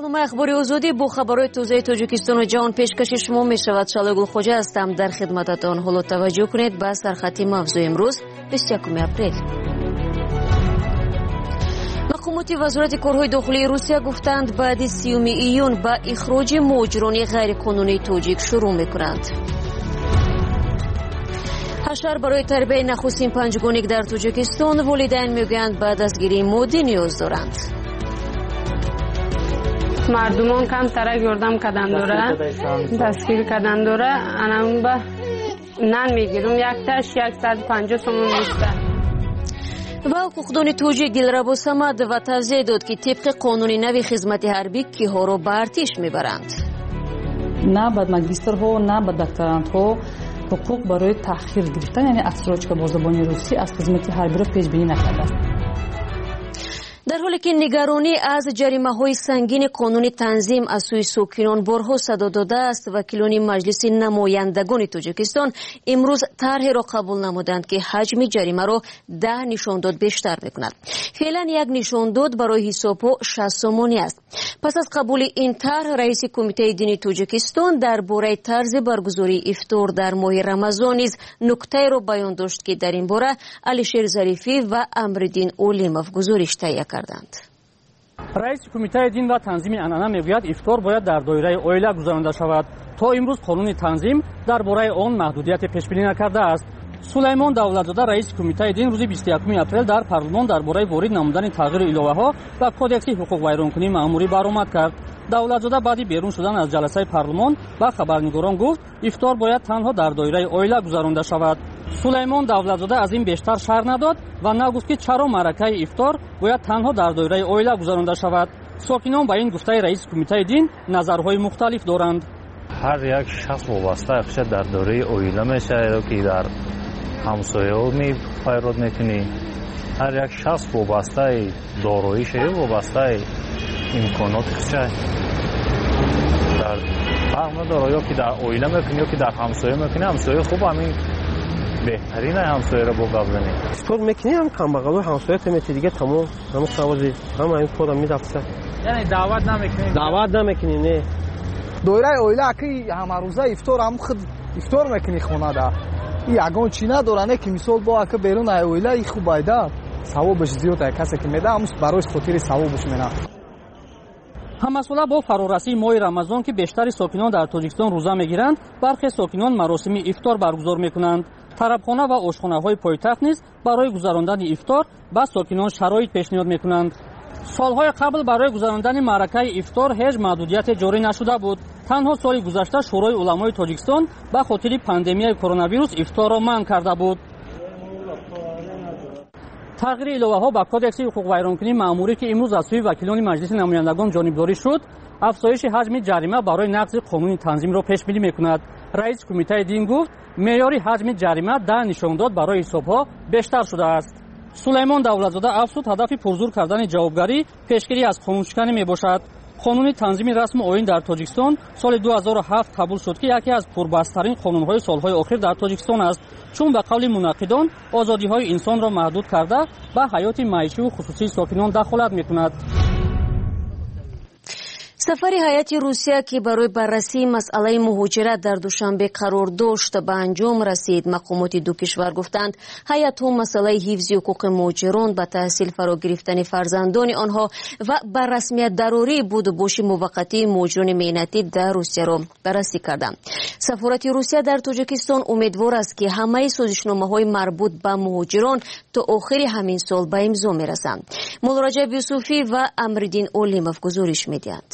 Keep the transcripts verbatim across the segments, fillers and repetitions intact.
برنامه اخباری آزادی با خبرهای تازه تاجیکستان و جهان پیشکش شما می شود. شالگل خوجا هستم در خدمتتان. حالا توجه کنید به سرخط موضوع امروز بیست و یکم اپریل. مقامات وزارت کارهای داخلی روسیه گفتند بعد سیوم ایون با اخراج مهاجران غیر قانونی تاجیک شروع میکنند. حشر برای تربیت نخستین پنجگانه در تاجیکستان، والدین میگویند بعد از گیری مادی نیاز دارند. مردمان کم ترک یردم کردن داره، دستگیر کردن داره. انا با نان میگیرم یک تاش صد و پنجاه سومون میشه. و حقوقدان توجیه گلربو سمد و توضیح داد که طبق قانون نوی خدمت حربی کیها را به ارتش میبرند. نه به ماجسترها نه به دکترانتها حقوق برای تأخیر گرفتن، یعنی افسرچ که با زبان روسی از خدمت حربی را پیش بینی نکرده است. در حالی که نگرانی از جریمه های سنگین قانون تنظیم از سوی ساکنان بارها صدا داده است، وکیلان مجلس نمایندگان تاجیکستان امروز طرحی را قبول نمودند که حجم جریمه را ده نشانداد بیشتر میکند. فعلا یک نشانداد برای حسابها شصت سومانی است. پس از قبول این طرح، رئیس کمیته دینی تاجیکستان درباره طرز برگزاری افطار در ماه رمضان نیز نکته را بیان داشت که در این باره علیشیر ظریفی و امرالدین اولیموف گزارش تهیه کردند. رئیس کمیته دین و تنظیم عنعنه میگوید افطار باید در دایره عائله گذرانده شود. تا امروز قانون تنظیم درباره آن محدودیت پیش بینی نکرده است. سلیمان دولتزاده رئیس کمیته دین روز بیست و یکم اپریل در پارلمان درباره وارد نمودن تغییر الوه‌ها و کدکس حقوق ویرانکنی مأموری برآمد کرد. دولتزاده بعد بیرون شدن از جلسه پارلمان با خبرنگاران گفت افطار باید تنها در دایره عائله گذرانده شود. سلیمان دولتزاده از این بیشتر شرح نداد و نگفت که چرا معرکه افطار باید تنها در دایره عائله گذرانده شود. ساکنان با این گفته رئیس کمیته دین نظرهای مختلف دارند. هر یک شخص وابسته اخشد در دایره عائله میشه که در همسایه ها می پیرود میکنی. هر یک شخص وابسته داراییش وابسته امکانات خشه در فرق نداره، یا که در عائله میکنی یا که در همسایه میکنی. همسایه خوب همین بهترین همسایه را بگذاریم. افطار میکنی هم کم بغل همسایه تمیتی دیگه تمام همه سوازی همه این خودم میدفته. یعنی دعوت نمیکنی؟ دعوت نمیکنی نه. دایره عائله که همه روزه افطار هم خود افطار میکنی خونه دا. یگان چی نداره که مثال با که بیرون عائله ای خوب ایده ثوابش زیاده، کسی که میده همش برای خاطر ثوابش میده. همساله با فرارسی ماه رمضان که بیشتر ساکنان در تاجیکستان روزه میگیرند، برخی ساکنان مراسم افطار برگزار میکنند. طربخانه و آشخانه‌های پایتخت نیز برای گذراندن افطار با ساکنان شرایط پیشنهاد میکنند. سالهای قبل برای گذراندن معرکه افطار هیچ محدودیت جاری نشده بود. تنها سال گذشته شورای علمای تاجیکستان به خاطر پاندمی کرونا ویروس افطار را منع کرده بود. تغییر الوه‌ها با کدکس حقوق ویرانکنی مأموری که امروز از سوی وکیلان مجلس نمایندگان جانبداری شد، افزایش حجم جریمه برای نقض قانون تنظیم را پیش بینی میکند. رئیس کمیته دین گفت معیار حجم جریمه ده نشانداد برای حسابها بیشتر شده است. سلیمان دولتزاده افزود هدف پرزور کردن جوابگری پیشگیری از قانونشکنی میباشد. قانون تنظیم رسم آیین در تاجیکستان سال دو هزار و هفت قبول شد که یکی از پربحث‌ترین قانون‌های سال‌های اخیر در تاجیکستان است، چون به قول منعقدان آزادی‌های انسان را محدود کرده به حیات معیشی و خصوصی ساکنان دخالت می‌کند. سفر هیئت روسیه که برای بررسی مسئله مهاجرت در دوشنبه قرار داشت به انجام رسید. مقامات دو کشور گفتند هیئت هم مسئله حفظ حقوق مهاجران به تحصیل فرا گرفتن فرزندان آنها و بر رسمیت ضروری بود و باش موقتی مهاجران مهنتی در روسیه را بررسی کردند. سفارت روسیه در تاجیکستان امیدوار است که همه سازشنامه‌های مربوط به مهاجران تا آخر همین سال به امضا می‌رسند. مولا رجب یوسفی و امرالدین اولیموف گزارش می‌دهند.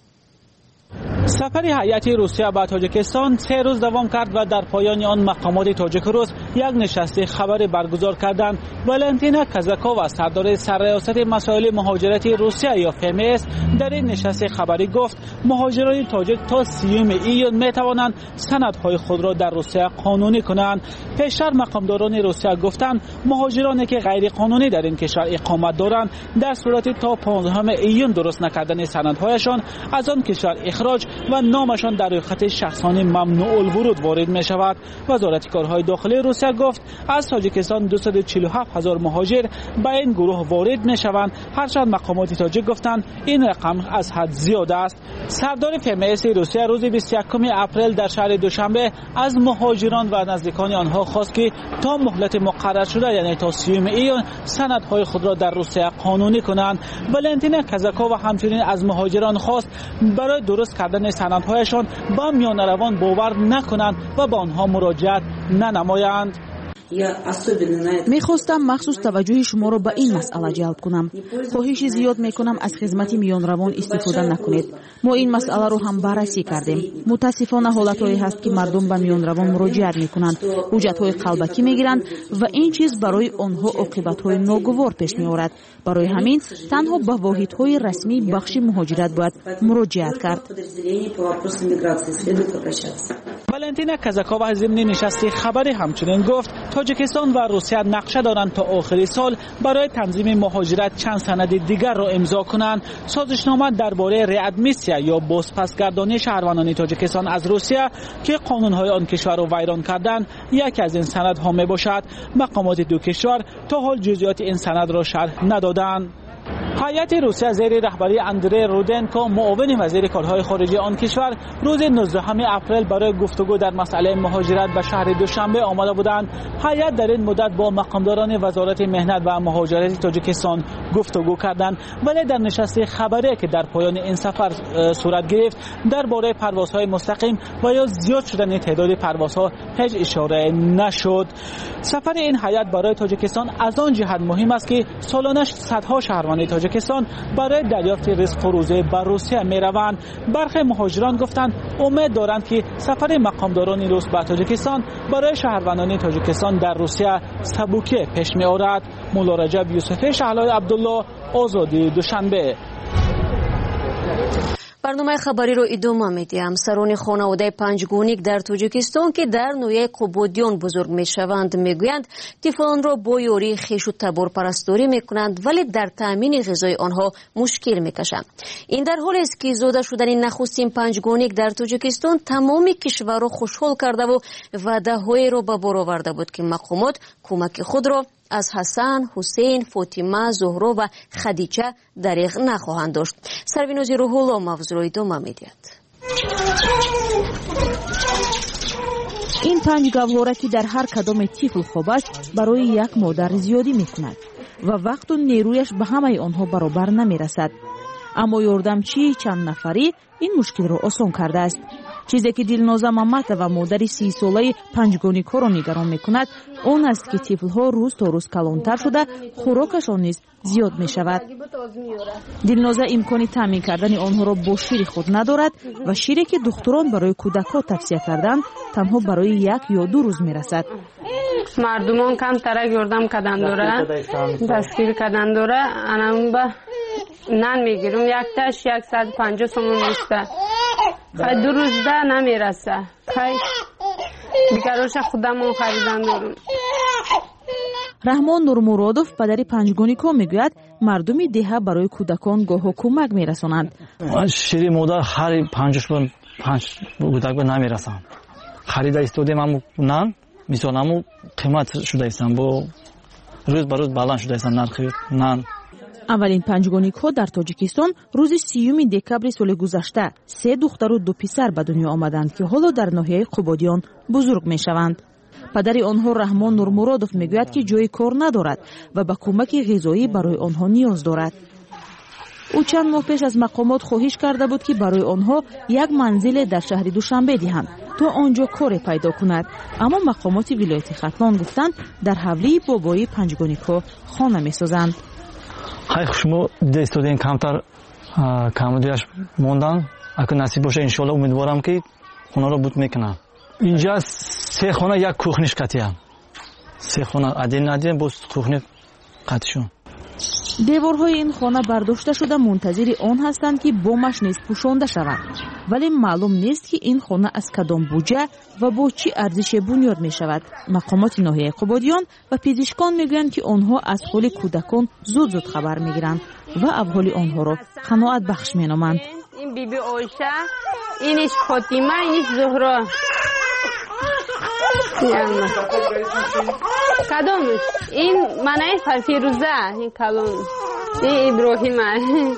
سفر هیئت روسیه به تاجیکستان سه روز دوام کرد و در پایان آن مقامات تاجیک روس یک نشست خبری برگزار کردند. والنتینا کازاکووا سردار سرریاست مسائل مهاجرتی روسیه یا فمس در این نشست خبری گفت مهاجران تاجیک تا سیوم ایون می توانند سندهای خود را در روسیه قانونی کنند. پیشتر مقامداران روسیه گفتند مهاجرانی که غیر قانونی در این کشور اقامت دارند در صورت تا پانزدهم ایون درست نکردن سندهایشان از آن کشور اخراج و نامشان در رویخط شخصان ممنوع الورود وارد می شود. وزارت کارهای داخلی روسیه گفت از تاجیکستان دویست و چهل و هفت هزار مهاجر به این گروه وارد می شوند، هرچند مقامات تاجیک گفتند این رقم از حد زیاد است. سردار اف ام اس روسیه روز بیست و یکم اپریل در شهر دوشنبه از مهاجران و نزدیکان آنها خواست که تا مهلت مقرر شده یعنی تا سیوم ایون سندهای خود را در روسیه قانونی کنند. ولنتینا کازاکووا همچنین از مهاجران خواست برای درست کردن سندهایشان با میانه روان باور نکنند و با آنها مراجعت ننمایند. میخواستم مخصوص توجه شما را به این مسئله جلب کنم. خواهش زیاد میکنم از خدمت میان روان استفاده نکنید. ما این مسئله رو هم بررسی کردیم. متاسفانه حالتهایی هست که مردم به میان روان مراجعت میکنند، حجتهای قلبکی میگیرند و این چیز برای آنها عاقبتهای ناگوار پیش میآورد. برای همین تنها به واحدهای رسمی بخش مهاجرت باید مراجعت کرد. ولنتینا کازاکووا ضمن نشست خبری همچنین گفت تاجیکستان و روسیه نقشه دارند تا آخر سال برای تنظیم مهاجرت چند سند دیگر را امضا کنند. سازشنامه درباره ریادمیسیا یا بازپسگردانی شهروندان تاجیکستان از روسیه که قانونهای آن کشور را ویران کردند یکی از این سندها می باشد. مقامات دو کشور تا حال جزئیات این سند را شرح ندادند. هیئت روسیه زیر رهبری اندری رودنکو معاون وزیر کارهای خارجه آن کشور روز نوزدهم اپریل برای گفتگو در مسئله مهاجرت به شهر دوشنبه آمده بودند. هیئت در این مدت با مقامداران وزارت مهنت و مهاجرت تاجیکستان گفتگو کردند، ولی در نشست خبری که در پایان این سفر صورت گرفت درباره پروازهای مستقیم و یا زیاد شدن تعداد پروازها هیچ اشاره نشد. سفر این هیئت برای تاجیکستان از آن جهت مهم است که سالانه صدها شهروند تاجیکستان برای دریافت رزق و روزی به روسیه می روند. برخی مهاجران گفتند امید دارند که سفر مقامداران روس به تاجیکستان برای شهروندان تاجیکستان در روسیه سبوکه پیش می آورد. مولا رجب یوسفی شهلای عبدالله، آزادی دوشنبه. برنامه خبری رو ادامه میدیم. سران خانواده پنجگونیک در تاجیکستان که در نویه قبودیان بزرگ میشوند میگویند طفلان را با یاری خویش و تبار پرستاری میکنند ولی در تامین غذای آنها مشکل میکشند. این در حالی است که زاده شدن نخستین پنجگونیک در تاجیکستان تمام کشور را خوشحال کرده و وعده‌های را به بار آورده بود که مقامات کمک خود را از حسن، حسین، فاطمه، زهرا و خدیجه دریغ نخواهند داشت. سروینوزی روح الله موضوع را ادامه می‌دهد. این پنج گوهره که در هر کدام طفل خواب است برای یک مادر زیادی می‌کند و وقت و نیرویش به همه آنها برابر نمی‌رسد. اما یاردمچی چند نفری این مشکل را آسان کرده است. چیزی که دلنازه مامتا و مادری سی ساله پنجگونیک‌ها را نگران می‌کند آن است که طفل‌ها روز تا روز کلانتر شده خوراکشان نیز زیاد می‌شود. دلنازه امکانی تامین کردن آنها را با شیر خود ندارد و شیری که دکتران برای کودک‌ها توصیه کردند تنها برای یک یا دو روز می‌رسد. مردمان کم ترک یاردم کردن داره، دستگیر کردن داره. انم با نان میگیرم یک تاش صد و پنجاه سومون میسته. خیلی دو روز ده نمیرسه. خیلی بیکاروش خودمون خریدن دارم. رحمان نورمورادوف پدر پنجگونیک‌ها میگوید مردمی دهه برای کودکان گاه کمک میرسانند. شیری مادر هر پنجش پنج کودک به نمیرسند. خرید استودیم هم نان مثلا هم قیمت شده ایستن با روز به روز بلند شده ایستن نرخ نان. اولین پنجگونیک‌ها در تاجیکستان روز سیوم دکبر سال گذشته سه دختر و دو پسر به دنیا آمدند که حالا در ناحیه قبادیان بزرگ میشوند. پدر آنها رحمان نورمورادوف میگوید که جای کار ندارد و به کمک غذایی برای آنها نیاز دارد. او چند ماه پیش از مقامات خواهش کرده بود که برای آنها یک منزل در شهر دوشنبه دهند تا آنجا کار پیدا کند، اما مقامات ولایت ختلان گفتند در حولی بابای پنجگونیک‌ها خانه میسازند. خیلی شما دستودین کمتر کمودیش موندن، اگه نصیب باشه انشالله امیدوارم که خونه رو بود میکنم. اینجا سه خانه یک کوخنیش قطعه، سه خانه عدین ندیم باز کوخنی قطعشون. دیوارهای این خانه برداشته شده منتظر آن هستند که بامش نیز پوشانده شود، ولی معلوم نیست که این خانه از کدام بودجه و با چی ارزش بنیاد می شود. مقامات ناحیه قبادیان و پزشکان میگویند که آنها از حال کودکان زود زود خبر میگیرند و احوال آنها را قناعت بخش مینامند. این بی بی آیشه اینیش فاطمه اینیش زهرا. یعنی کدومش؟ این منای فیروزه، این کلون، این ابراهیمه.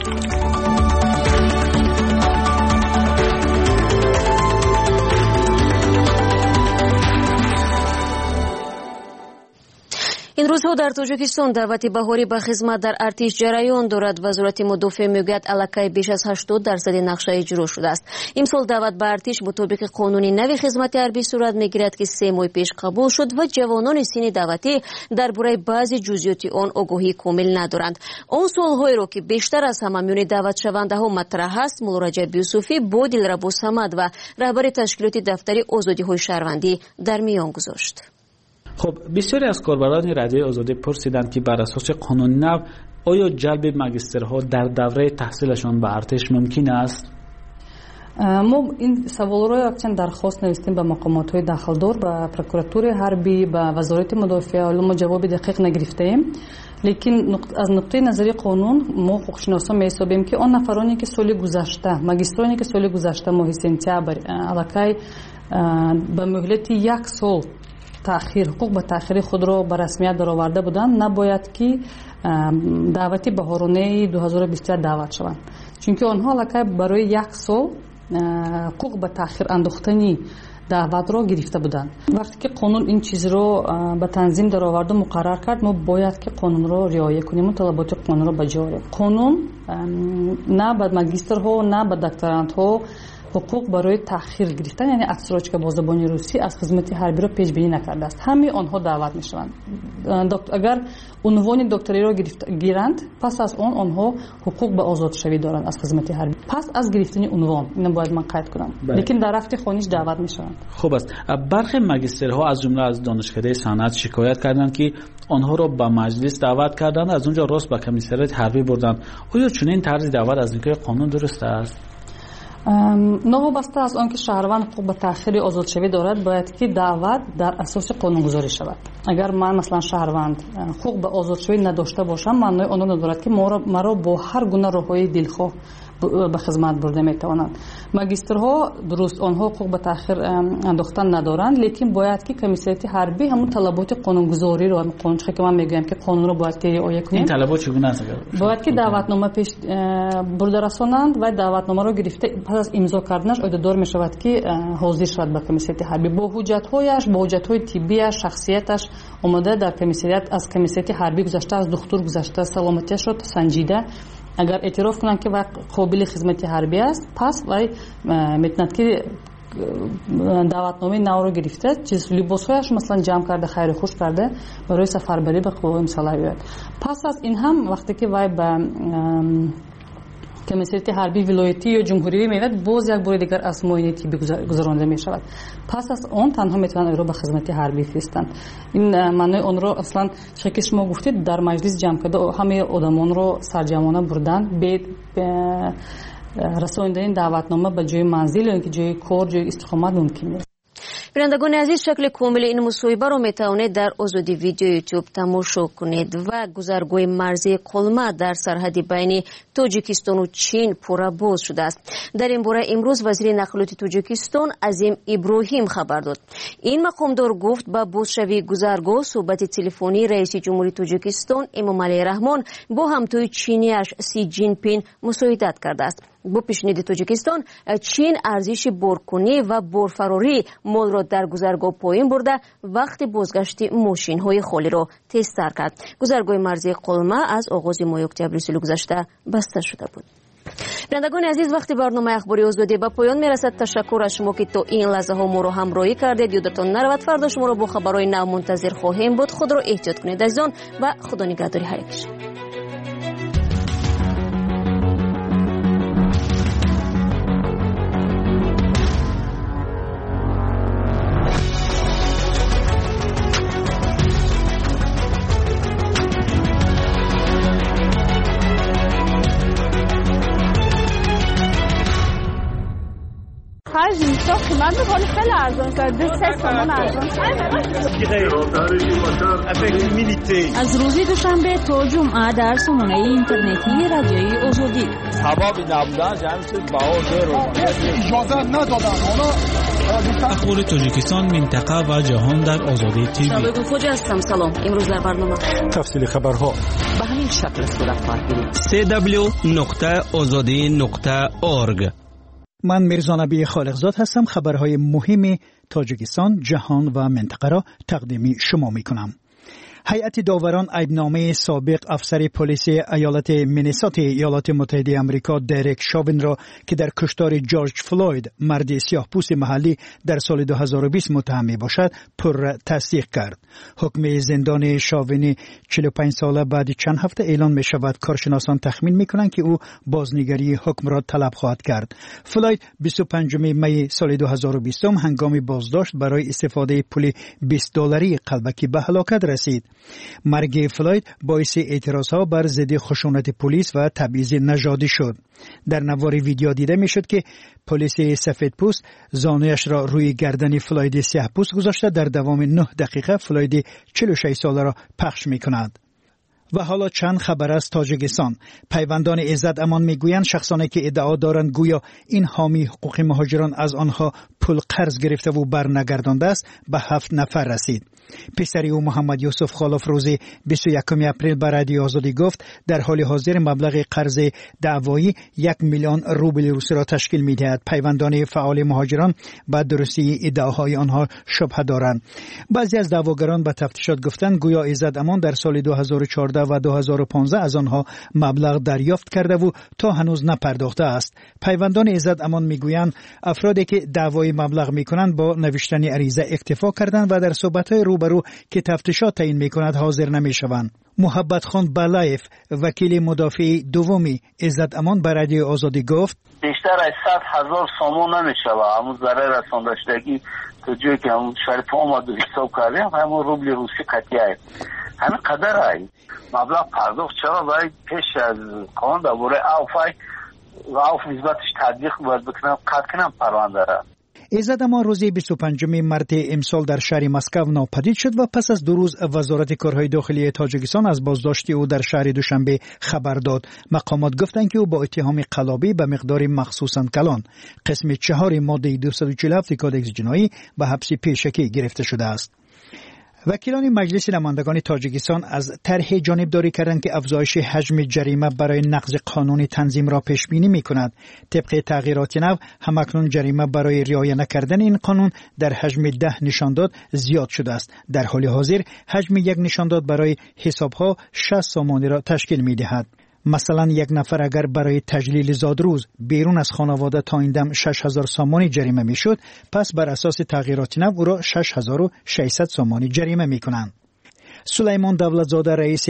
این روزها در توجیکستان دعوت بهاری به خدمت در ارتش جریان دارد. وزارت مدافع میگوید الکی بیش از هشتاد درصد نقشه اجرا شده است. امسال دعوت به ارتش مطابق قانون نوی خدمت حربی صورت میگیرد که سه ماه پیش قبول شد و جوانان سین دعوتی درباره بعضی جزئیات آن آگاهی کامل ندارند. آن سوالهایی را که بیشتر از همه میان دعوت شونده ها مطرح است، مولا رجب یوسفی با دلربا صمد و رهبر تشکیلات دفتر آزادی های شهروندی در میان گذاشت. خب بسیاری از کاربران رادیوی آزادی پرسیدند که بر اساس قانون نو آیا جلب ماجسترها در دوره تحصیلشان به ارتش ممکن است؟ ما این سوال رو اکچن درخواست نوشتیم به مقامات های داخلدار، به پروکراتور حربی، به وزارت مدافع، ولی ما جواب دقیق نگرفتیم. لیکن از نقطه نظری قانون ما حقوقشناسا میحسابیم که آن نفرانی که سال گذشته ماجسترانی که سال گذشته ماه سپتامبر الکی به مهلت یک سال تأخیر حقوق به تأخیر خود را به رسمیت درآورده بودند، نباید که دعوتی بهارانه دو هزار و بیست و یک دعوت شوند، چون که آنها الکی برای یک سال حقوق به تأخیر انداختنی دعوت را گرفته بودند. وقتی که قانون این چیز را به تنظیم درآورد و مقرر کرد، ما باید که قانون را رعایت کنیم و طلبات قانون را بجا آوریم. قانون نه به ماجسترها نه به دکترانتها حقوق برای تأخیر گرفتن، یعنی اتسراچ که با زبان روسی از خدمت حربی را پیش بینی نکرده است. همه آنها دعوت میشوند. اگر عنوان دکتری را گیرند، پس از آن آنها حقوق به آزاد شوی دارند از خدمت حربی. پس از گرفتن عنوان، اینو باید من قید کنم. لیکن در رفت خانیش دعوت میشوند. خوب است. برخی ماجسترها از جمله از دانشکده صنعت شکایت کردند که آنها را به مجلس دعوت کردند، از اونجا راست به کمیسریات حربی بردند. آیا چنین طرز دعوت از نگاه قانون درست است؟ نوابسته از آنکه شهروند حقوق به تأخیر آزاد شوی دارد، باید که دعوت در اساس قانون گذاری شود. اگر من مثلا شهروند حقوق به آزاد شوی نداشته باشم، معنای آن ندارد که مرا با هر گونه راههای دلخواه به خدمت برده میتوانند. ماجسترها درست آنها حقوق به تأخیر انداختن ندارند، لیکن باید که کمیسریات حربی همون طلبات قانونگذاری رو، قانون که من میگم که قانون رو باید که رعایت کنیم. این طلبات چگونه است؟ باید که دعوتنامه پیش برده رسانند و دعوتنامه رو گرفته پس از امضا کردنش عهدهدار میشود که حاضر شود به کمیسریات حربی با حجت‌هایش، با حجت‌های طبیش، شخصیتش اومده در کمیسریات از کمیسریات حربی گذشته، از دکتر گذشته، سلامتیش رو سنجیده. اگر اعتراف کنند که قابل خدمت حربی است، پس وای میتوند که دعوتنامه نو رو گرفته، چیز لباسهایش مثلا جمع کرده، خیر خوش کرده برای سفربری به قوای مسلح بیاید. پس از این هم وقتی که وای به کمیسریات حربی ولایتی یا جمهوری میاد، باز یک بار دیگر از معاینه طبی گذرانده می شود. پس از آن تنها میتونن او را به خدمت حربی فرستند. این معنی آن را اصلا چه شما گفتید در مجلس جمع کرده همه آدمان را سرجمانه بردن، به رساندن دعوتنامه به جای منزل یا اینکه جای کار، جای استقامت ممکن نیست. بینندگان عزیز، شکل کامل این مصاحبه رو میتوانید در آزادی ویدیو یوتیوب تماشا کنید. و گذرگاه مرزی قلمه در سرحد بین تاجیکستان و چین پورا باز شده است. در این باره امروز وزیر نقلات تاجیکستان عظیم ابراهیم خبر داد. این مقامدار گفت با بازشوی گذرگاه صحبت تلفنی رئیس جمهوری تاجیکستان امامعلی رحمان با همتای چینیش سی جین پین مساعدت کرده است. با پیشنهاد تاجیکستان، چین ارزش بارکنی و بارفراری مال را در گذرگاه پایین برده، وقت بازگشت ماشین های خالی را تستر کرد. گذرگاه مرزی قلمه از آغاز ماه اکتبر سال گذشته بسته شده بود. بینندگان عزیز، وقتی برنامه اخباری آزادی به پایان میرسد. تشکر از شما که تا این لحظه ها ما را همراهی کردید. یادتان نرود فردا شما را با خبرهای نو منتظر خواهیم بود. خود را احتیاط کنید عزیزان و خدا نگهداری هر یک. Каждый بسیار قیمت بکنه خیلی ارزان شد دو سه سومون ارزان از روز دوشنبه تا جمعه در سامانه اینترنتی رادیوی آزادی سبب نبودن جمعیت بها رو اجازه ندادن. اخبار تاجیکستان، منطقه و جهان در آزادی تیوی. شبگون خوجه هستم. سلام. امروز در برنامه تفصیل خبرها به همین شکل صورت خواهد گرفت. سی دبلیو نقطه آزادی نقطه اورگ. من میرزا نبی خالقزاد هستم. خبرهای مهم تاجیکستان، جهان و منطقه را تقدیم شما می کنم. هیئت داوران عیبنامه سابق افسر پلیس ایالت مینیسوتا ایالات متحده آمریکا دریک شاوین را که در کشتار جورج فلوید مرد سیاه‌پوست محلی در سال دو هزار و بیست متهم میباشد پر تصدیق کرد. حکم زندان شاوین چهل و پنج ساله بعد چند هفته اعلان می شود. کارشناسان تخمین می کنند که او بازنگری حکم را طلب خواهد کرد. فلوید بیست و پنجم می سال دو هزار و بیست هنگام بازداشت برای استفاده پول بیست دلاری قلبکی به هلاکت رسید. مرگ فلوید باعث اعتراضها بر ضد خشونت پلیس و تبعیض نژادی شد. در نوار ویدیو دیده می شد که پلیس سفید پوست زانویش را روی گردن فلوید سیاه پوست گذاشته در دوام نه دقیقه فلوید چهل و شش ساله را پخش می کند. و حالا چند خبر از تاجیکستان. پیوندان عزت امان میگویند شخصانی که ادعا دارند گویا این حامی حقوق مهاجران از آنها پول قرض گرفته و برنگردانده است به هفت نفر رسید. پسری او محمد یوسف خالف روز بیست و یکم اپریل به رادیو آزادی گفت در حال حاضر مبلغ قرض دعوایی یک میلیون روبل روسی را تشکیل می‌دهد. پیوندان فعال مهاجران به درستی ادعاهای آنها شبهه دارند. بعضی از دعواگران به تفتیشات گفتند گویا عزت امان در سال دو هزار و چهارده و دو هزار و پانزده از آنها مبلغ دریافت کرده و تا هنوز نپرداخته است. پیوندان عزت امان میگویند افرادی که دعوای مبلغ میکنند با نوشتن عریضه اکتفا کردند و در صحبت‌های روبرو که تفتیشات تعیین میکند حاضر نمیشوند. محبت خان بلایف وکیل مدافع دومی عزت امان به رادیو آزادی گفت بیشتر از صد هزار سامان نمیشود. همون ضرر رساندگی تو جایی که همون شریف آمد و حساب کردیم همون روبل روسی قطعی همین قدر های مبلغ پرداخت چرا باید پیش از قانون درباره عفو و عفو نسبتش تطبیق باید بکنم قطع کنم پرونده را. عزت امان روز بیست و پنجم مارس امسال در شهر مسکو ناپدید شد و پس از دو روز وزارت کارهای داخلی تاجیکستان از بازداشت او در شهر دوشنبه خبر داد. مقامات گفتند که او با اتهام قلابی به مقدار مخصوصاً کلان قسم چهار ماده دویست و چهل و هفت کادکس جنایی به حبس پیشکی گرفته شده است. وکیلان مجلس نمایندگان تاجیکستان از طرح جانبداری کردند که افزایش حجم جریمه برای نقض قانون تنظیم را پیش بینی می‌کند. طبق تغییرات نو همکنون جریمه برای رعایت نکردن این قانون در حجم ده نشانداد زیاد شده است. در حال حاضر حجم یک نشانداد برای حسابها شصت سامانی را تشکیل می‌دهد. مثلا یک نفر اگر برای تجلیل زادروز بیرون از خانواده تا این دم شش هزار سامانی جریمه میشد، پس بر اساس تغییرات نو او را شش هزار و ششصد سامانی جریمه میکنند. سلیمان دولتزاده رئیس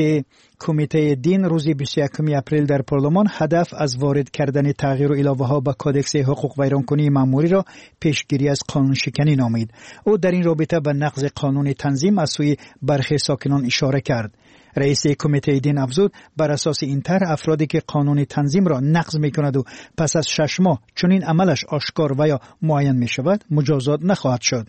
کمیته دین روز بیست و یکم اپریل در پارلمان هدف از وارد کردن تغییر و الهه ها به کادکس حقوق ویرانکنی مأموری را پیشگیری از قانون شکنی نامید. او در این رابطه به نقض قانون تنظیم از سوی برخی ساکنان اشاره کرد. رئیس کمیته دین افزود بر اساس این طرح افرادی که قانون تنظیم را نقض می‌کند و پس از شش ماه چنین عملش آشکار و یا معین می‌شود مجازات نخواهد شد.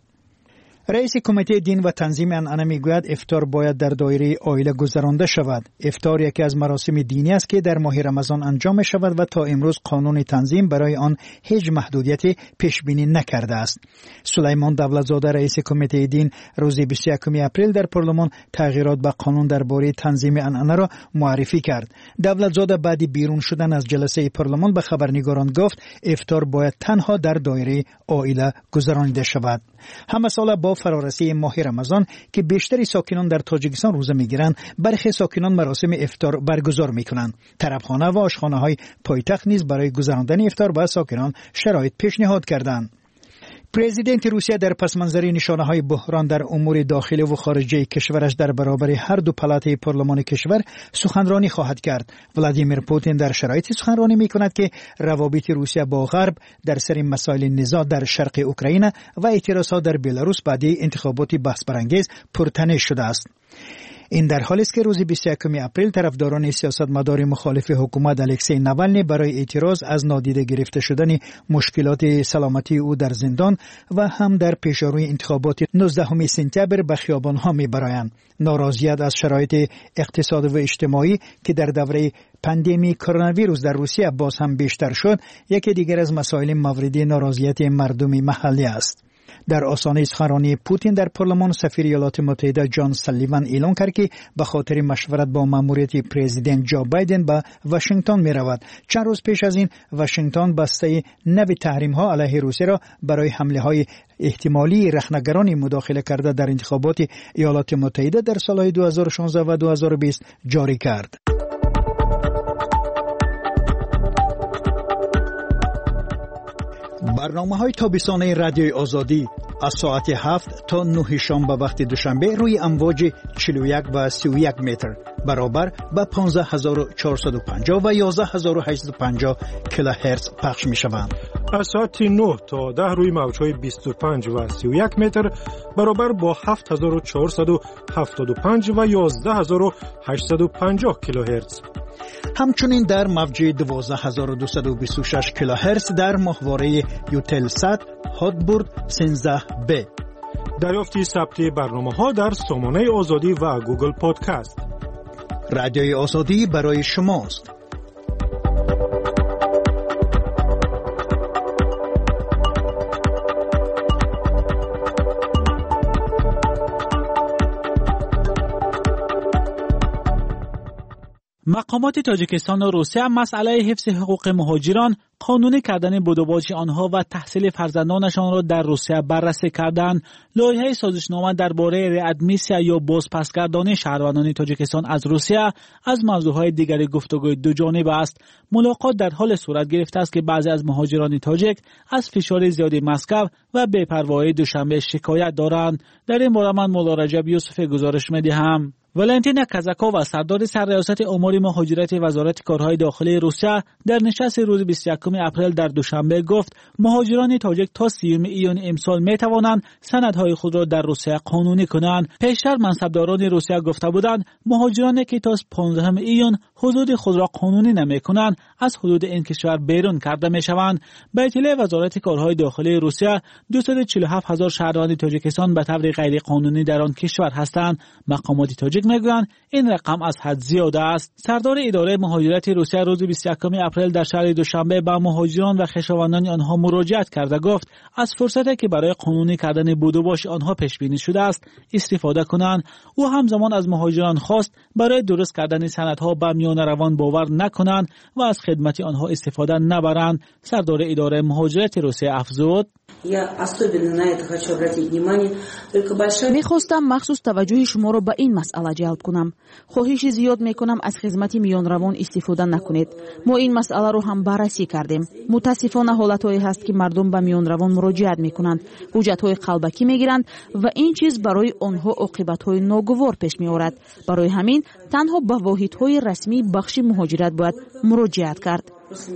رئیس کمیته دین و تنظیم عنعنه میگوید افطار باید در دایره عائله گذرانده شود. افطار یکی از مراسم دینی است که در ماه رمضان انجام می شود و تا امروز قانون تنظیم برای آن هیچ محدودیت پیش بینی نکرده است. سلیمان دولتزاده رئیس کمیته دین روز بیست و یکم اپریل در پارلمان تغییرات به قانون درباره تنظیم عنعنه را معرفی کرد. دولتزاده بعد بیرون شدن از جلسه پارلمان به خبرنگاران گفت افطار باید تنها در دایره عائله گذرانیده شود. همه ساله با فرارسی ماه رمضان که بیشتری ساکنان در تاجیکستان روزه میگیرند، برخی ساکنان مراسم افطار برگزار میکنند. طربخانه و آشخانه های پایتخت نیز برای گذراندن افطار به ساکنان شرایط پیشنهاد کردند. پرزیدنت روسیه در پس منظر نشانه های بحران در امور داخلی و خارجی کشورش در برابر هر دو پلاته پارلمان کشور سخنرانی خواهد کرد. ولادیمیر پوتین در شرایطی سخنرانی می کند که روابط روسیه با غرب در سر مسائل نزاع در شرق اوکراین و اعتراضات در بلاروس بعد انتخابات بحث برانگیز پرتنش شده است. این در حالی است که روز بیست و یکم اپریل طرفداران سیاستمدار مخالف حکومت الکسی ناولنی برای اعتراض از نادیده گرفته شدن مشکلات سلامتی او در زندان و هم در پیشروی انتخابات نوزدهم سپتامبر به خیابان‌ها می‌برایند. ناراضیت از شرایط اقتصادی و اجتماعی که در دوره پاندمی کرونا ویروس در روسیه باز هم بیشتر شد، یکی دیگر از مسائل مورد ناراضیت مردم محلی است. در آستانه سخنرانی پوتین در پارلمان، سفیر ایالات متحده جان سالیوان اعلام کرد که به خاطر مشورت با ماموریت پرزیدنت جو بایدن به واشنگتن می رود. چند روز پیش از این واشنگتن بسته نوی تحریم ها علیه روسیه را برای حمله های احتمالی رخنه‌گران مداخله کرده در انتخابات ایالات متحده در سالهای دو هزار و شانزده و دو هزار و بیست جاری کرد. برنامه‌های تابستانه رادیوی آزادی از ساعت هفت تا نه شنبه وقت دوشنبه روی امواج چهل و یک و سی و یک متر برابر با پانزده هزار و چهارصد و پنجاه و یازده هزار و هشتصد و پنجاه کیلوهرتز پخش می‌شوند. از ساعت نه تا ده روی موج‌های بیست و پنج و سی و یک متر برابر با هفت هزار و چهارصد و هفتاد و پنج و یازده هزار و هشتصد و پنجاه کیلوهرتز. همچنین در موج دوازده هزار و دویست و بیست و شش کیلوهرتز در ماهواره یوتلسات هاتبورد سیزده بی. دریافت ثبت برنامه‌ها در سامانه آزادی و گوگل پادکست. رادیوی آزادی برای شماست. مقامات تاجیکستان و روسیه مسئله حفظ حقوق مهاجران، قانونی کردن بدوباج آنها و تحصیل فرزندانشان را در روسیه بررسی کردند. لایحه سازشنامه درباره ریادمیسیا یا بازپسگردانی شهروندان تاجیکستان از روسیه از موضوعهای دیگر گفتگوی دو جانبه است. ملاقات در حال صورت گرفته است که بعضی از مهاجران تاجیک از فشار زیادی مسکو و بی‌پروایی دوشنبه شکایت دارند. در این باره من مولا رجب یوسف گزارش می‌دهم. ولنتینا کازاکووا سردار سرریاست امور مهاجرت وزارت کارهای داخلی روسیه در نشست روز بیست و یکم اپریل در دوشنبه گفت مهاجران تاجیک تا سیوم ایون امسال می توانند سندهای خود را در روسیه قانونی کنند. پیشتر منصبداران روسیه گفته بودند مهاجرانی که تا پانزدهم ایون حدود خود را قانونی نمی کنند از حدود این کشور بیرون کرده می شوند. به اطلاع وزارت کارهای داخلی روسیه دویست و چهل و هفت هزار شهروند تاجیکستان به طور غیر قانونی در آن کشور هستند. مقامات تاجیک میگویند این رقم از حد زیاد است. سردار اداره مهاجرت روسیه روز بیست و یکم اپریل در شهر دوشنبه به مهاجران و خویشاوندان آنها مراجعت کرده گفت از فرصتی که برای قانونی کردن بودوباش آنها پیش بینی شده است استفاده کنند. او همزمان از مهاجران خواست برای درست کردن سندها به میان روان باور نکنند و از خدمت آنها استفاده نبرند. سردار اداره مهاجرت روسیه افزود میخواستم مخصوص توجه شما را به این مسئله جلب کنم. خواهش زیاد میکنم از خدمت میان روان استفاده نکنید. ما این مسئله رو هم بررسی کردیم. متاسفانه حالتهایی هست که مردم به میان روان مراجعت میکنند، حجتهای قلبکی میگیرند و این چیز برای آنها عاقبتهای ناگوار پیش میآورد. برای همین تنها به واحدهای رسمی بخش مهاجرت باید مراجعت کرد.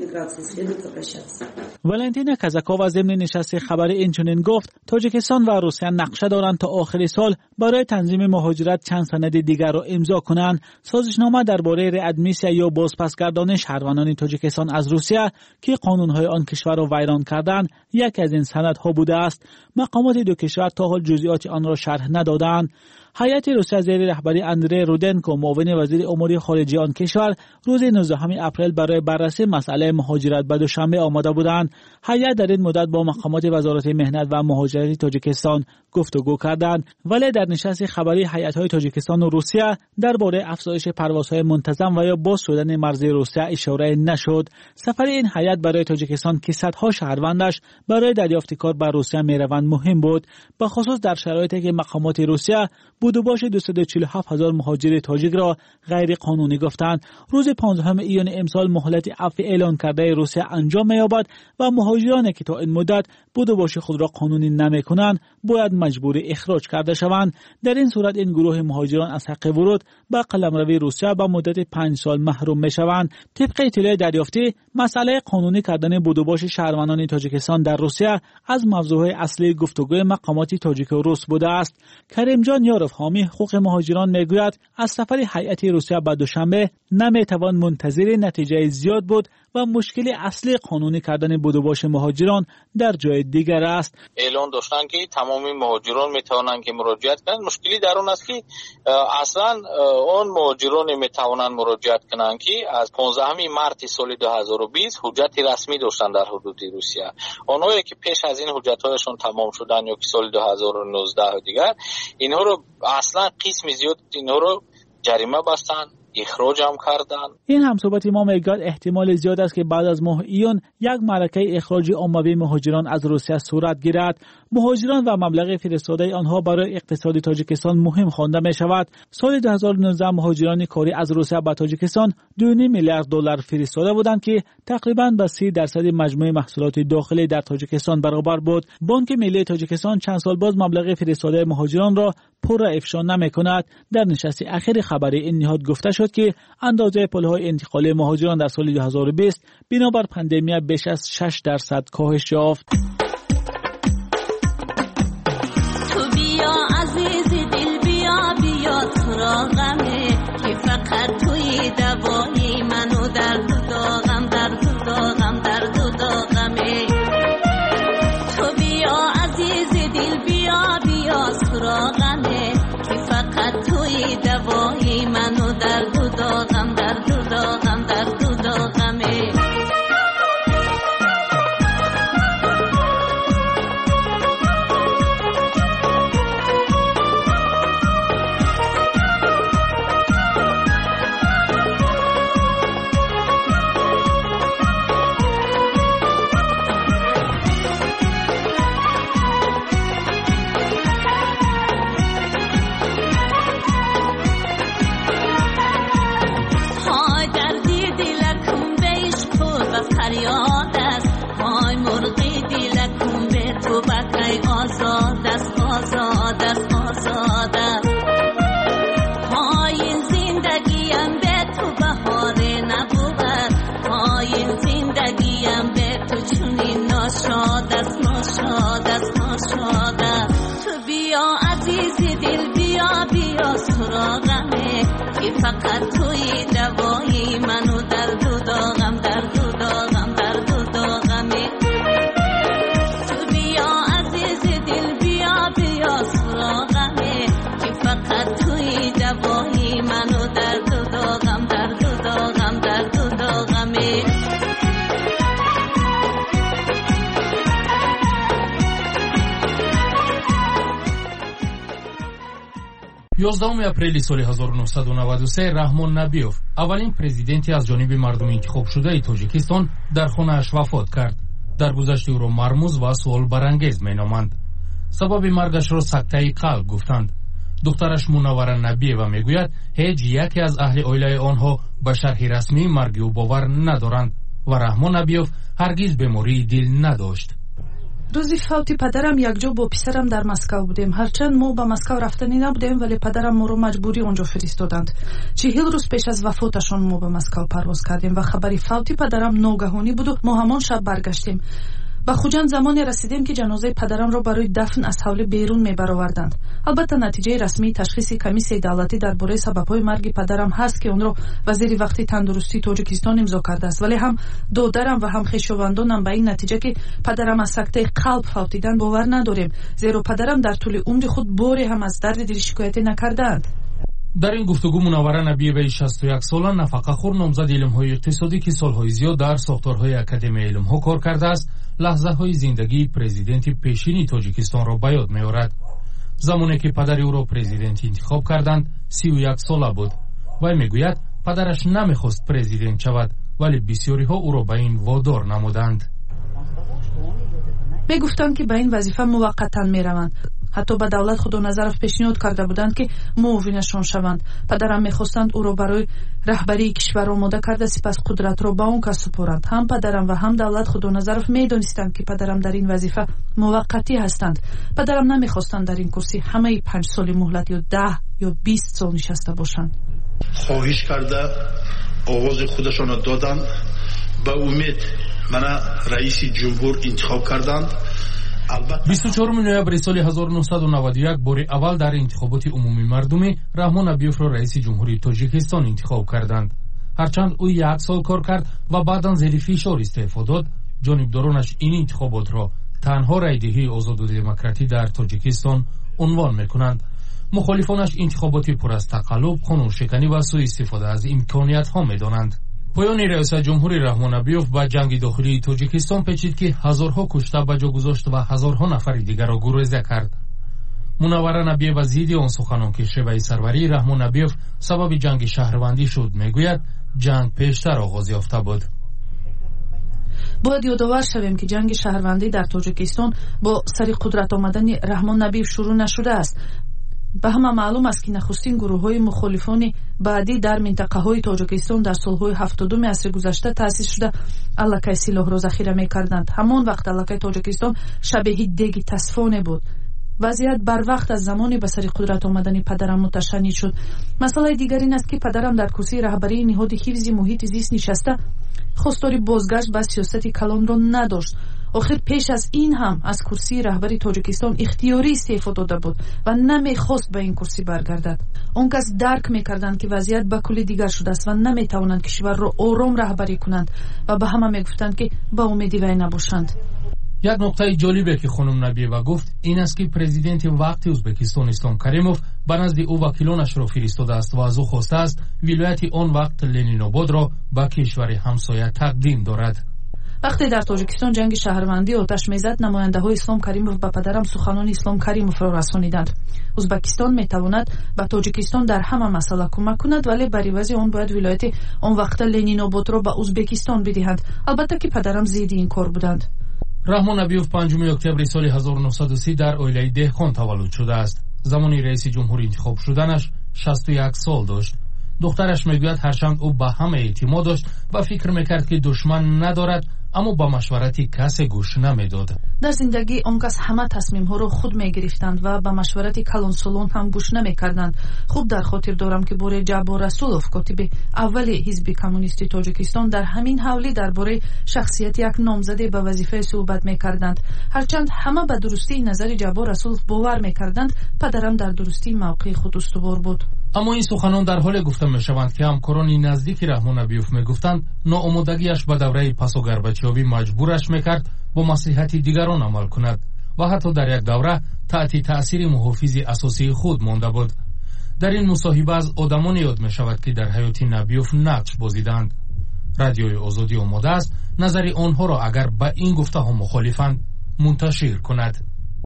ولنتینا کازاکووا ضمن نشست خبری اینچنین گفت تاجیکستان و روسیه نقشه دارند تا آخر سال برای تنظیم مهاجرت چند سند دیگر را امضا کنند. سازشنامه درباره ریادمیسیا یا بازپسگردانی شهروندان تاجیکستان از روسیه که قانونهای آن کشور را ویران کردند یک از این سندها بوده است. مقامات دو کشور تا حال جزئیات آن را شرح ندادند. هیئت روسیه زیر رهبری اندری رودنکو معاون وزیر امور خارجه آن کشور روز نوزدهم اپریل برای بررسی مسئله مهاجرت به دوشنبه آمده بودند. هیئت در این مدت با مقامات وزارت مهنت و مهاجرت تاجیکستان گفتگو کردند، ولی در نشست خبری هیئت‌های تاجیکستان و روسیه درباره افزایش پروازهای منتظم و یا باز شدن مرزی روسیه اشاره نشد. سفر این هیئت برای تاجیکستان که صدها شهروندش برای دریافت کار به روسیه میروند مهم بود، به خصوص در شرایطی که مقامات روسیه بودوباش دویست و چهل و هفت هزار مهاجر تاجیک را غیر قانونی گفتند. روز پانزدهم ایون امسال مهلت عفو اعلان کرده روسیه انجام می‌یابد و مهاجرانی که تا این مدت بودوباش خود را قانونی نمی‌کنند باید مجبور اخراج کرده شوند. در این صورت این گروه مهاجران از حق ورود به قلمروی روسیه به مدت پنج سال محروم می‌شوند. طبق اطلاع دریافتی مسئله قانونی کردن بودوباش شهروندان تاجیکستان در روسیه از موضوع اصلی گفتگوی مقامات تاجیک و روس بوده است. کریم جان یاروف حامی حقوق مهاجران میگوید از سفر هیئت روسیه به دوشنبه نمیتوان منتظر نتیجه زیاد بود و مشکل اصلی قانونی کردن بدوباش مهاجران در جای دیگر است. اعلان داشتن که تمامی مهاجران میتوانند که مراجعت کنند. مشکلی در اون است که اصلا اون مهاجران میتوانند مراجعت کنند که از پانزدهم مارس سال دو هزار و بیست حجت رسمی داشتن در حدود روسیه. اونایی که پیش از این حجت‌هایشون تمام شدن یا که سال دو هزار و نوزده و دیگر، اینها رو اصلا قسم زیاد اینها رو جریمه بستن، اخراج هم کردن. این همصحبت ما میگوید احتمال زیاد است که بعد از ماه ایون یک معرکه اخراج عمومی مهاجران از روسیه صورت گیرد. مهاجران و مبلغ فرستاده آنها برای اقتصاد تاجیکستان مهم خوانده می شود. سال دو هزار و نوزده مهاجران کاری از روسیه به تاجیکستان دو و نیم میلیارد دلار فرستاده بودند که تقریباً به سی درصد مجموع محصولات داخلی در تاجیکستان برابر بود. بانک ملی تاجیکستان چند سال باز مبلغ فرستاده مهاجران را پر افشا نمی کند. در نشست اخیر خبری این نهاد گفته شد که اندازه پولهای انتقالی مهاجران در سال دو هزار و بیست بنابر پاندمی بیش از شش درصد کاهش یافت. تو بیا عزیز دل بیا بیا سراغمه که فقط توی دوایی منو در دو داغم در دو داغم در دو داغمه. تو بیا عزیز دل بیا بیا سراغمه که فقط توی دوایی منو در دو داغم در دو داغم در دو داغمه. آزاد است آزاد است آزاد است پایین زندگیم به تو بهاره نبود، پایین زندگیم به تو چونین ناشاد است ناشاد است ناشاد است. تو بیا عزیز دل بیا بیا سراغمه که فقط توی دوایی منو در دو داغم در دو داغم در دو داغمه. فقط توی دوایی منو در دو داغم در دو داغم در دو داغمه. یازدهم اپریل سال هزار و نهصد و نود و سه رحمان نبیوف اولین پرزیدنتی از جانب مردم انتخاب شده تاجیکستان در خانه‌اش وفات کرد. در گذشته او را مرموز و سوال برانگیز مینامند. سبب مرگش را سکته قلب گفتند. دخترش منوره نبیه میگوید هیچ یکی از اهل عائله آنها به شرح رسمی مرگ او باور ندارند و رحمان نبیوف هرگز بیماری دل نداشت. روزی فوت پدرم یک جا با پسرم در مسکو بودیم. هرچند ما به مسکو رفتنی نبودیم ولی پدرم ما رو مجبوری اونجا فرستادند. چهل روز پیش از وفاتشان ما به مسکو پرواز کردیم و خبری فوت پدرم ناگهانی بود و ما همان شب برگشتیم. به خوجند زمانی رسیدیم که جنازه پدرم را برای دفن از حوله بیرون میبرآوردند. البته نتیجه رسمی تشخیص کمیسیون دولتی درباره سبب‌های مرگ پدرم هست که اون را وزیر وقتی تندرستی تاجیکستان امضا کرده است، ولی هم دودرم و هم خویشاوندانم به این نتیجه که پدرم از سکته قلب فوتیدن باور نداریم، زیرا پدرم در طول عمر خود باری هم از درد دل شکایت نکردند. در این گفتگو منوره نبیه شصت و یک ساله نفقه‌خوار نامزد علم‌های اقتصادی که سال‌های زیاد در ساختارهای اکادمی علم‌ها کار کرده است، لحظه‌های زندگی پرزیدنت پیشین تاجیکستان را به یاد می‌آورد. زمانی که پدر او را پرزیدنت انتخاب کردند سی و یک ساله بود. وی میگوید پدرش نمیخواست پرزیدنت شود ولی بسیاری‌ها او را به این وادار نمودند. میگفتند که به این وظیفه موقتا میروند. حتی به دولت خود و نظرف پیشنهاد کرده بودند که معاونشان شوند. پدرم میخواستند او را برای رهبری کشور آماده کرده سپس قدرت را به اون کس سپارند. هم پدرم و هم دولت خود و نظرف میدانستند که پدرم در این وظیفه موقتی هستند. پدرم نمیخواستند در این کرسی همه پنج سال مهلت یا ده یا بیست سال نشسته باشند. خواهش کرده آواز خودشان را دادند. به امید من رئیس جمهور انتخاب کردند بیست و چهارم نوامبر سال هزار و نهصد و نود و یک بار اول در انتخابات عمومی مردمی رحمان ابیوف را رئیس جمهوری تاجیکستان انتخاب کردند. هرچند او یک سال کار کرد و بعدا زیر فشار استعفا داد، جانبدارانش این انتخابات را تنها رایدهی آزاد و دموکراتی در تاجیکستان عنوان میکنند. مخالفانش انتخابات پر از تقلب، قانون شکنی و سوء استفاده از امکانیت ها میدانند. پایان ریاست جمهوری رحمان ابیوف با جنگ داخلی تاجیکستان پیچید که هزارها کشته به جا گذاشت و هزارها نفر دیگر را گریزه کرد. منور نبیه و زیدی آن سخنان که شبه سروری رحمان ابیوف سبب جنگ شهروندی شد میگوید جنگ پیشتر آغاز یافته بود. باید یادآور شویم که جنگ شهروندی در تاجیکستان با سر قدرت آمدن رحمان ابیوف شروع نشده است. به همه معلوم است که نخستین گروه‌های مخالفان بعدی در منطقه‌های تاجیکستان در سال‌های هفتادم عصر گذشته تأسیس شده الکی سلاح را ذخیره می‌کردند. همان وقت الکی تاجیکستان شبیه دیگ تصفانه بود. وضعیت بر وقت از زمانی به سر قدرت آمدن پدرم متشنج شد. مسئله دیگر این است که پدرم در کرسی رهبری نهاد حفظ محیط زیست نشسته خواستار بازگشت به سیاست کلان را نداشت. آخر پیش از این هم از کرسی رهبری تاجیکستان اختیاری استعفا داده بود و نمیخواست به این کرسی برگردد. اون کس درک میکردند که وضعیت به کلی دیگر شده است و نمیتوانند کشور را آرام رهبری کنند و به همه میگفتند که با امیدی وی نباشند. یک نکته جالبه که خانم نبیه گفت این است که پرزیدنت وقت ازبکستان اسلام کریموف به نزد او وکیلانش را فرستاده است و از او خواسته است ولایت آن وقت لنین‌آباد را به کشور همسایه تقدیم دارد. وقتی در تاجیکستان جنگ شهروندی آتش میزد، نماینده های اسلام کریموف به پدرم سخنان اسلام کریموف را رسانیدند. ازبکستان میتواند به تاجیکستان در همه مسئله کمک کند، ولی بر عوض آن باید ولایت آن وقت لنین‌آباد را به ازبکستان بدهند. البته که پدرم ضد این کار بودند. رحمان ابیوف پنجم اکتبر سال هزار و نهصد و سی در اویلای دهقان تولد شده است. زمانی رئیس جمهوری انتخاب شدنش شصت و یک سال داشت. دخترش میگوید هرچند او به همه اعتماد داشت و فکر میکرد که دشمن ندارد، اما با مشورتی کسی گوش نمیداد. در زندگی آن کس همه تصمیم ها را خود میگرفتند و با مشورت کلان سالان هم گوش نمیکردند. خوب در خاطر دارم که بوره جبار رسولوف کاتب اول حزب کمونیست تاجیکستان در همین حوالی درباره شخصیت یک نامزد به وظیفه صحبت میکردند. هرچند همه به درستی نظر جبار رسولوف باور میکردند، پدرم در درستی موقع خود استوار بود. اما این سخنان در حال گفته میشوند که همکاران نزدیک رحمان ابیوف میگفتند ناآمادگیش به دوره پس و گربچیابی مجبورش میکرد با مصلحت دیگران عمل کند و حتی در یک دوره تحت تأثیر محافظ اساسی خود مانده بود. در این مصاحبه از آدمان یاد میشود که در حیات ابیوف نقش بازیدند. رادیوی آزادی آماده است نظر آنها را اگر به این گفته ها مخالفند منتشر کند.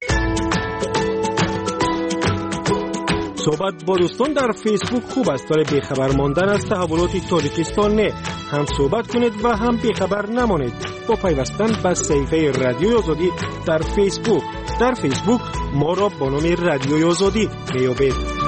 صحبت با دوستان در فیسبوک خوب است، ولی بیخبر ماندن از تحولات تاجیکستان نه. هم صحبت کنید و هم بیخبر نمانید با پیوستن به صفحه رادیوی آزادی در فیسبوک. در فیسبوک ما را با نام رادیوی آزادی میابید.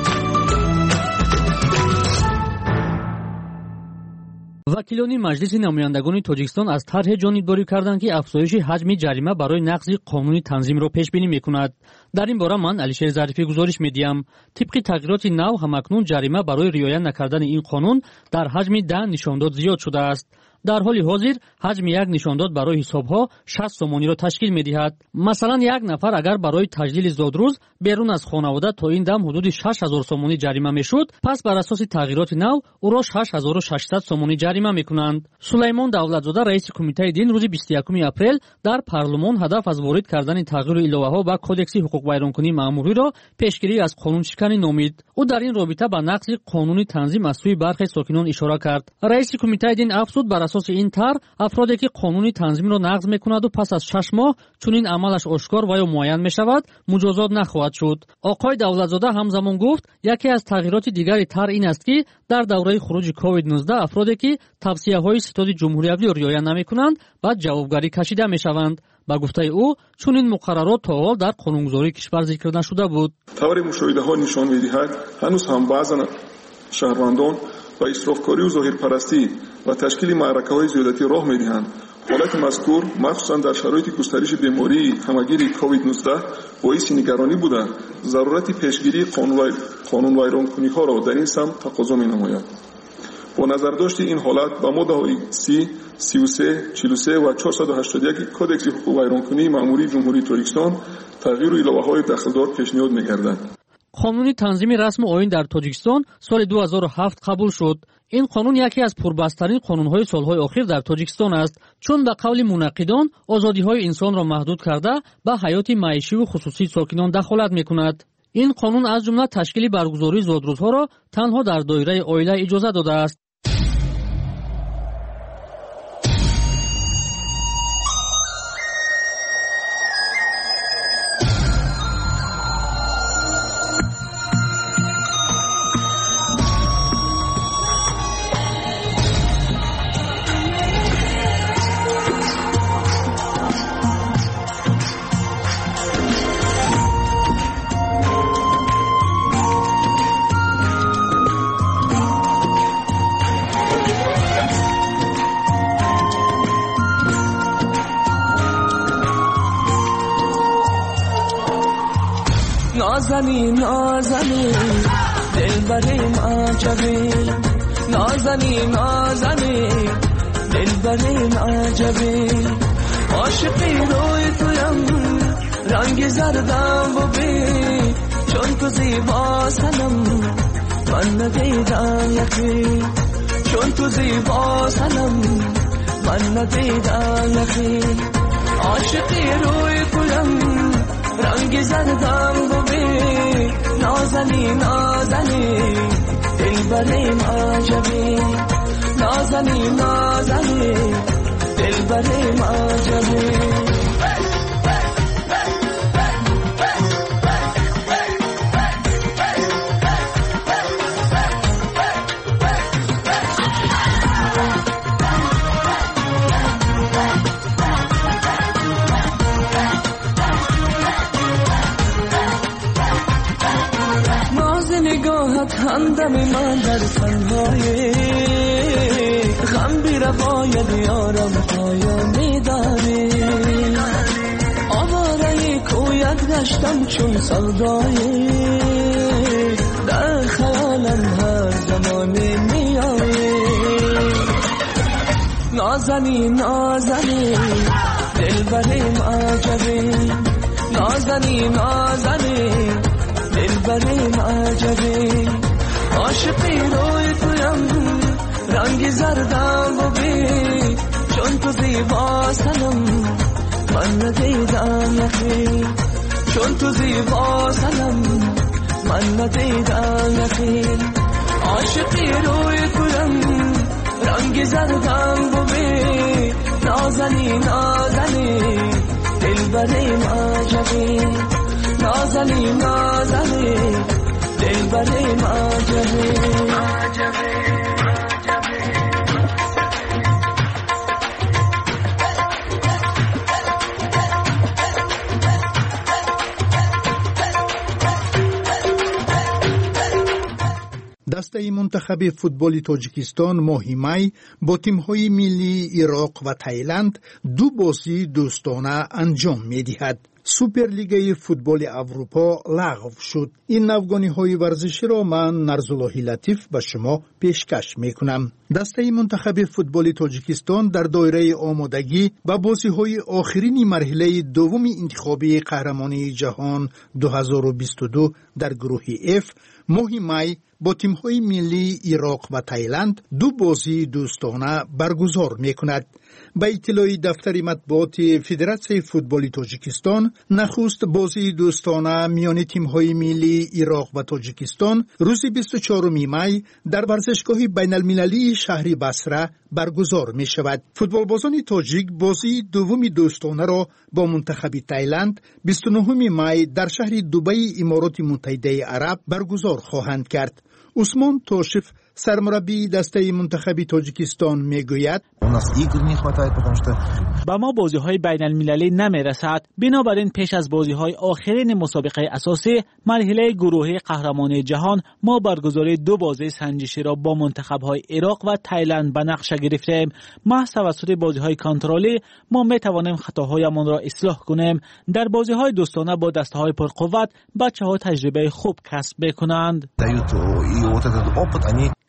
وکیلان مجلس نمایندگان تاجیکستان از طرح جانبداری کردند که افزایش حجم جریمه برای نقض قانون تنظیم را پیش بینی میکند. در این باره من علیشیر ظریفی گزارش میدیم. طبق تغییرات نو همکنون جریمه برای رعایت نکردن این قانون در حجم ده نشانداد زیاد شده است. در حال حاضر حجم یک نشانداد برای حسابها شصت سومانی را تشکیل می‌دهد. مثلا یک نفر اگر برای تجلیل زادروز بیرون از خانواده تا این دم حدود شش هزار سومانی جریمه میشد، پس بر اساس تغییرات نو او را شش هزار و ششصد سومانی جریمه میکنند. سلیمان دولتزاده رئیس کمیته دین روز بیست و یکم اپریل در پارلمان هدف از وارد کردن تغییر الهه‌ها به کدکس حقوق ویرانکنی مأموری را پیشگیری از قانون شکنی نامید. او در این رابطه به نقض قانون تنظیم از سوی برخی ساکنان اشاره کرد. رئیس کمیته دین افزود بر اساس این طرح افرادی که قانون تنظیم را نقض میکند و پس از شش ماه چون این عملش آشکار و یا معین میشود مجازات نخواهد شد. آقای دولتزاده همزمان گفت یکی از تغییرات دیگری طرح این است که در دوره خروج کووید نوزده افرادی که توصیه های ستاد جمهوری را رعایت نمیکنند بعد جوابگری کشیده میشوند. با گفته او چون این مقررات تا حال در قانونگذاری کشور ذکر نشده بود. طور مشاهده ها نشان میدهد هنوز هم بعضی شهروندان و اسرافکاری و ظاهرپرستی و تشکیل معرکه‌های زیادتی راه می‌دهند. حالت مذکور مخصوصا در شرایط گسترش بیماری همگیر کووید نوزده باعث نگرانی بوده ضرورت پیشگیری قانون ویرانکنی‌ها را در این سمت تقاضا می‌نماید. با نظرداشت این حالت با ماده‌های سی، سی و سه، چهل و سه و چهارصد و هشتاد و یک کدکس حقوق ویرانکنی مأموری جمهوری تاجیکستان تغییر و ایلافه‌های دخلدار پیشنهاد می‌گردد. قانون تنظیم رسم آیین در تاجیکستان سال دو هزار و هفت قبول شد. این قانون یکی از پربسترین قانون‌های سال‌های اخیر در تاجیکستان است، چون به قول منقدان آزادی‌های انسان را محدود کرده به حیات معیشی و خصوصی ساکنان دخالت می‌کند. این قانون از جمله تشکیل برگزاری زادروزها را تنها در دایره عائله اجازه داده است. نازنی نازنی دلبریم عجبی نازنی نازنی دلبریم عجبی عاشقی روی تویم رنگ زردم و بی چون تو زیبا سنم من ندیدم یکی چون تو زیبا سنم من ندیدم یکی عاشقی روی تویم رنگ زردم ببی نازنی نازنی دلبریم عجبی نازنی نازنی دلبریم عجبی همدم من در تنهایی غم بی رفای دیارم پایانی داری آواره کویت گشتم چون سودایی در خیالم هر زمانی میایی نازنی نازنی دلبریم عجبی نازنی نازنی دلبریم عجبی عاشقی روی تویم رنگ زردم و بی چون تو زیبا سنم من ندیدم یکی چون تو زیبا سنم من ندیدم یکی عاشقی روی تویم رنگ زردم و بی نازنی نازنی دلبریم عجبی نازنی نازنی دلبریم عجبی دسته منتخب فوتبال تاجیکستان ماه می با تیم‌های ملی عراق و تایلند دو بازی دوستانه انجام می‌دهد. سوپرلیگای فوتبال اروپا لغو شد. این نوگانی‌های ورزشی را من نرزاللهی لطیف به شما پیشکش می‌کنم. دسته منتخب فوتبال تاجیکستان در دایره آمادگی و بازی‌های آخرین مرحله دوم انتخابی قهرمانی جهان دو هزار و بیست و دو در گروه اف ماه می با تیم‌های ملی عراق و تایلند دو بازی دوستانه برگزار می‌کند. به اطلاع دفتر مطبوعات فدراسیون فوتبال تاجیکستان، نخست بازی دوستانه میان تیم‌های ملی عراق و تاجیکستان روز بیست و چهارم می در ورزشگاه بین‌المللی شهر بصره برگزار می شود. فوتبال بازان تاجیک بازی دوم دوستانه را با منتخب تایلند بیست و نه می در شهر دبی امارات متحده عرب برگزار خواهند کرد. عثمان توشف سرمربی دسته منتخب تاجیکستان میگوید با ما بازی های بین المللی نمی رسد، بنابراین پیش از بازی های آخرین مسابقه اساسی مرحله گروهی قهرمانی جهان ما برگزاری دو بازی سنجشی را با منتخب های عراق و تایلند به نقشه گرفتیم. محض توسط بازی های کنترلی ما می توانیم خطاهایمان را اصلاح کنیم. در بازی های دوستانه با دسته های پرقوت بچه ها تجربه خوب کسب کنند.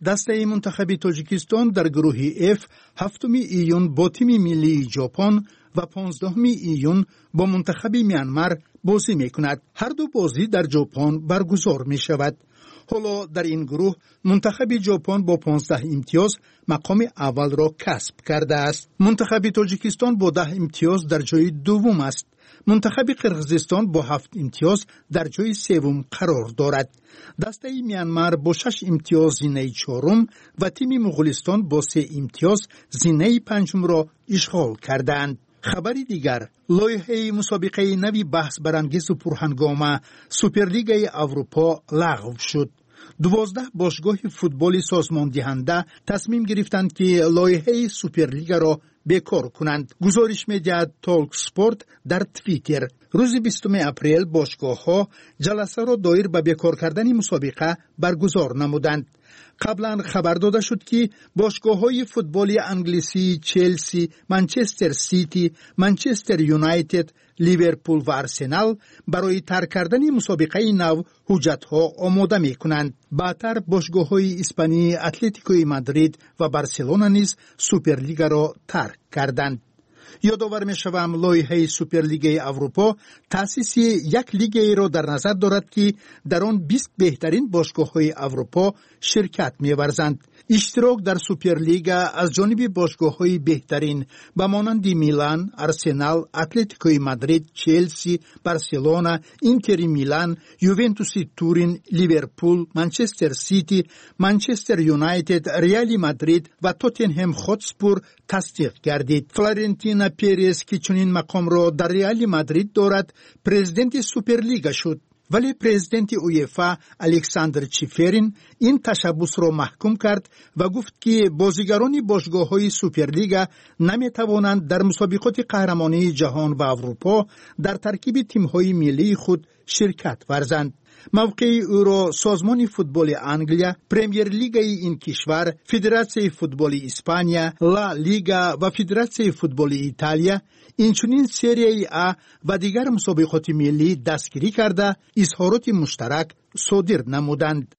دسته منتخب تاجیکستان در گروه اف هفتم ایون با تیم ملی ژاپن و پانزدهم ایون با منتخب میانمار بازی می کند. هر دو بازی در ژاپن برگزار می شود. حالا در این گروه منتخب ژاپن با پانزده امتیاز مقام اول را کسب کرده است. منتخب تاجیکستان با ده امتیاز در جای دوم است. منتخب قرقیزستان با هفت امتیاز در جای سوم قرار دارد. دسته میانمار با شش امتیاز زینه چهارم و تیم مغولستان با سه امتیاز زینه پنجم را اشغال کردند. خبری دیگر، لایحه مسابقه نوی بحث برانگیز و پرهنگامه سوپرلیگ اروپا لغو شد. دوازده باشگاه فوتبال سازمان دهنده تصمیم گرفتند که لایحه سوپرلیگ را بیکار کنند. گزارش می‌دهد تالک سپورت در توییتر. روز بیستم اپریل باشگاه ها جلسه را دایر به بیکار کردن مسابقه برگزار نمودند. قبلا خبر داده شد که باشگاه‌های فوتبال انگلیسی چلسی، منچستر سیتی، منچستر یونایتد، لیورپول و آرسنال برای ترک کردن مسابقه نو حجت‌ها آماده می‌کنند. بعدتر باشگاه‌های اسپانی اتلتیکو مادرید و بارسلونا نیز سوپرلیگ را ترک کردند. یادآور می‌شوم لایحه سوپرلیگ اروپا تأسیس یک لیگ را در نظر دارد که در آن بیست بهترین باشگاه‌های اروپا شرکت می‌ورزند. اشتراک در سوپرلیگ از جانب باشگاه‌های بهترین به مانند میلان، آرسنال، اتلتیکو مادرید، چلسی، بارسلونا، اینتر میلان، یوونتوس تورین، لیورپول، منچستر سیتی، منچستر یونایتد، ریال مادرید و توتنهم هاتسپور تصدیق گردید. فلورنتینو پرز که چنین مقام را در ریال مادرید دارد، پرزیدنت سوپرلیگ شد. ولی پرزیدنت اویفا الکساندر چیفرین این تشبث را محکوم کرد و گفت که بازیگران باشگاه‌های سوپرلیگ نمی‌توانند در مسابقات قهرمانی جهان و اروپا در ترکیب تیم‌های ملی خود شرکت ورزند. موقع او را سازمان فوتبال انگلیا، پرمیر لیگ این کشور، فدراسیون فوتبال اسپانیا، لا لیگا و فدراسیون فوتبال ایتالیا اینچنین سری ا و دیگر مسابقات ملی دستگیری کرده اظهارات مشترک صادر نمودند.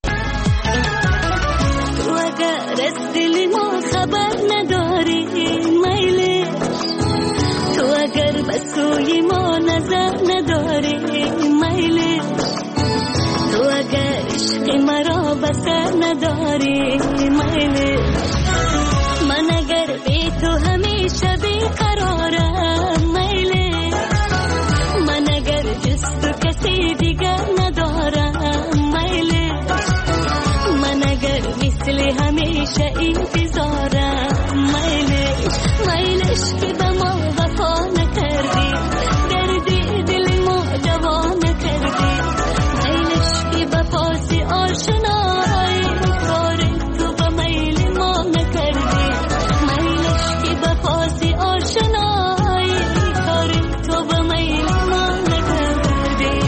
تو اگر از دل ما خبر نداری میلی، تو اگر به سوی ما نظر نداری میلی، تو اگر عشق مرا بسر نداری میلی، من اگر بی تو همیشه بیقرارم میلی، من اگر جز تو کسی دیگر ندارم میلی، من اگر مثل همیشه انتظارم میلی، میلش که به ما وفا نکردی، دردی دل ما جوان کردی، میلش که به پاس آشنایی کار تو به میل ما نکردی، میلش که به پاس آشنایی کار تو به میل ما نکردی.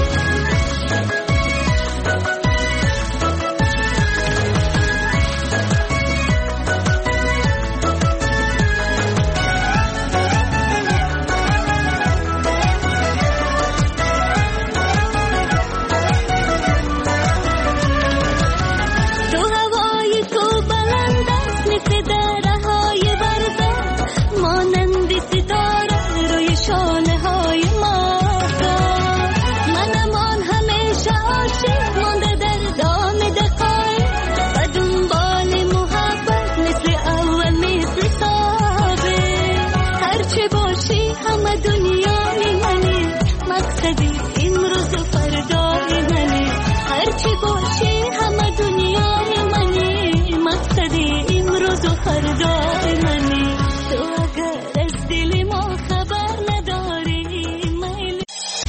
تو هوای تو بلند است مثل درهای برزخ، مانند ستاره روی شانه های ماهتاب، منمان همیشه عاشق مانده در دام دقایق و دنبال محبت مثل اول مثل سابق، هرچه باشی همه دنیای منی، مقصدی امروز و فردای منی، هرچه باشی همه دنیای منی، مقصدی امروز و فردای منی، تو اگر از دل ما خبر نداری میلی.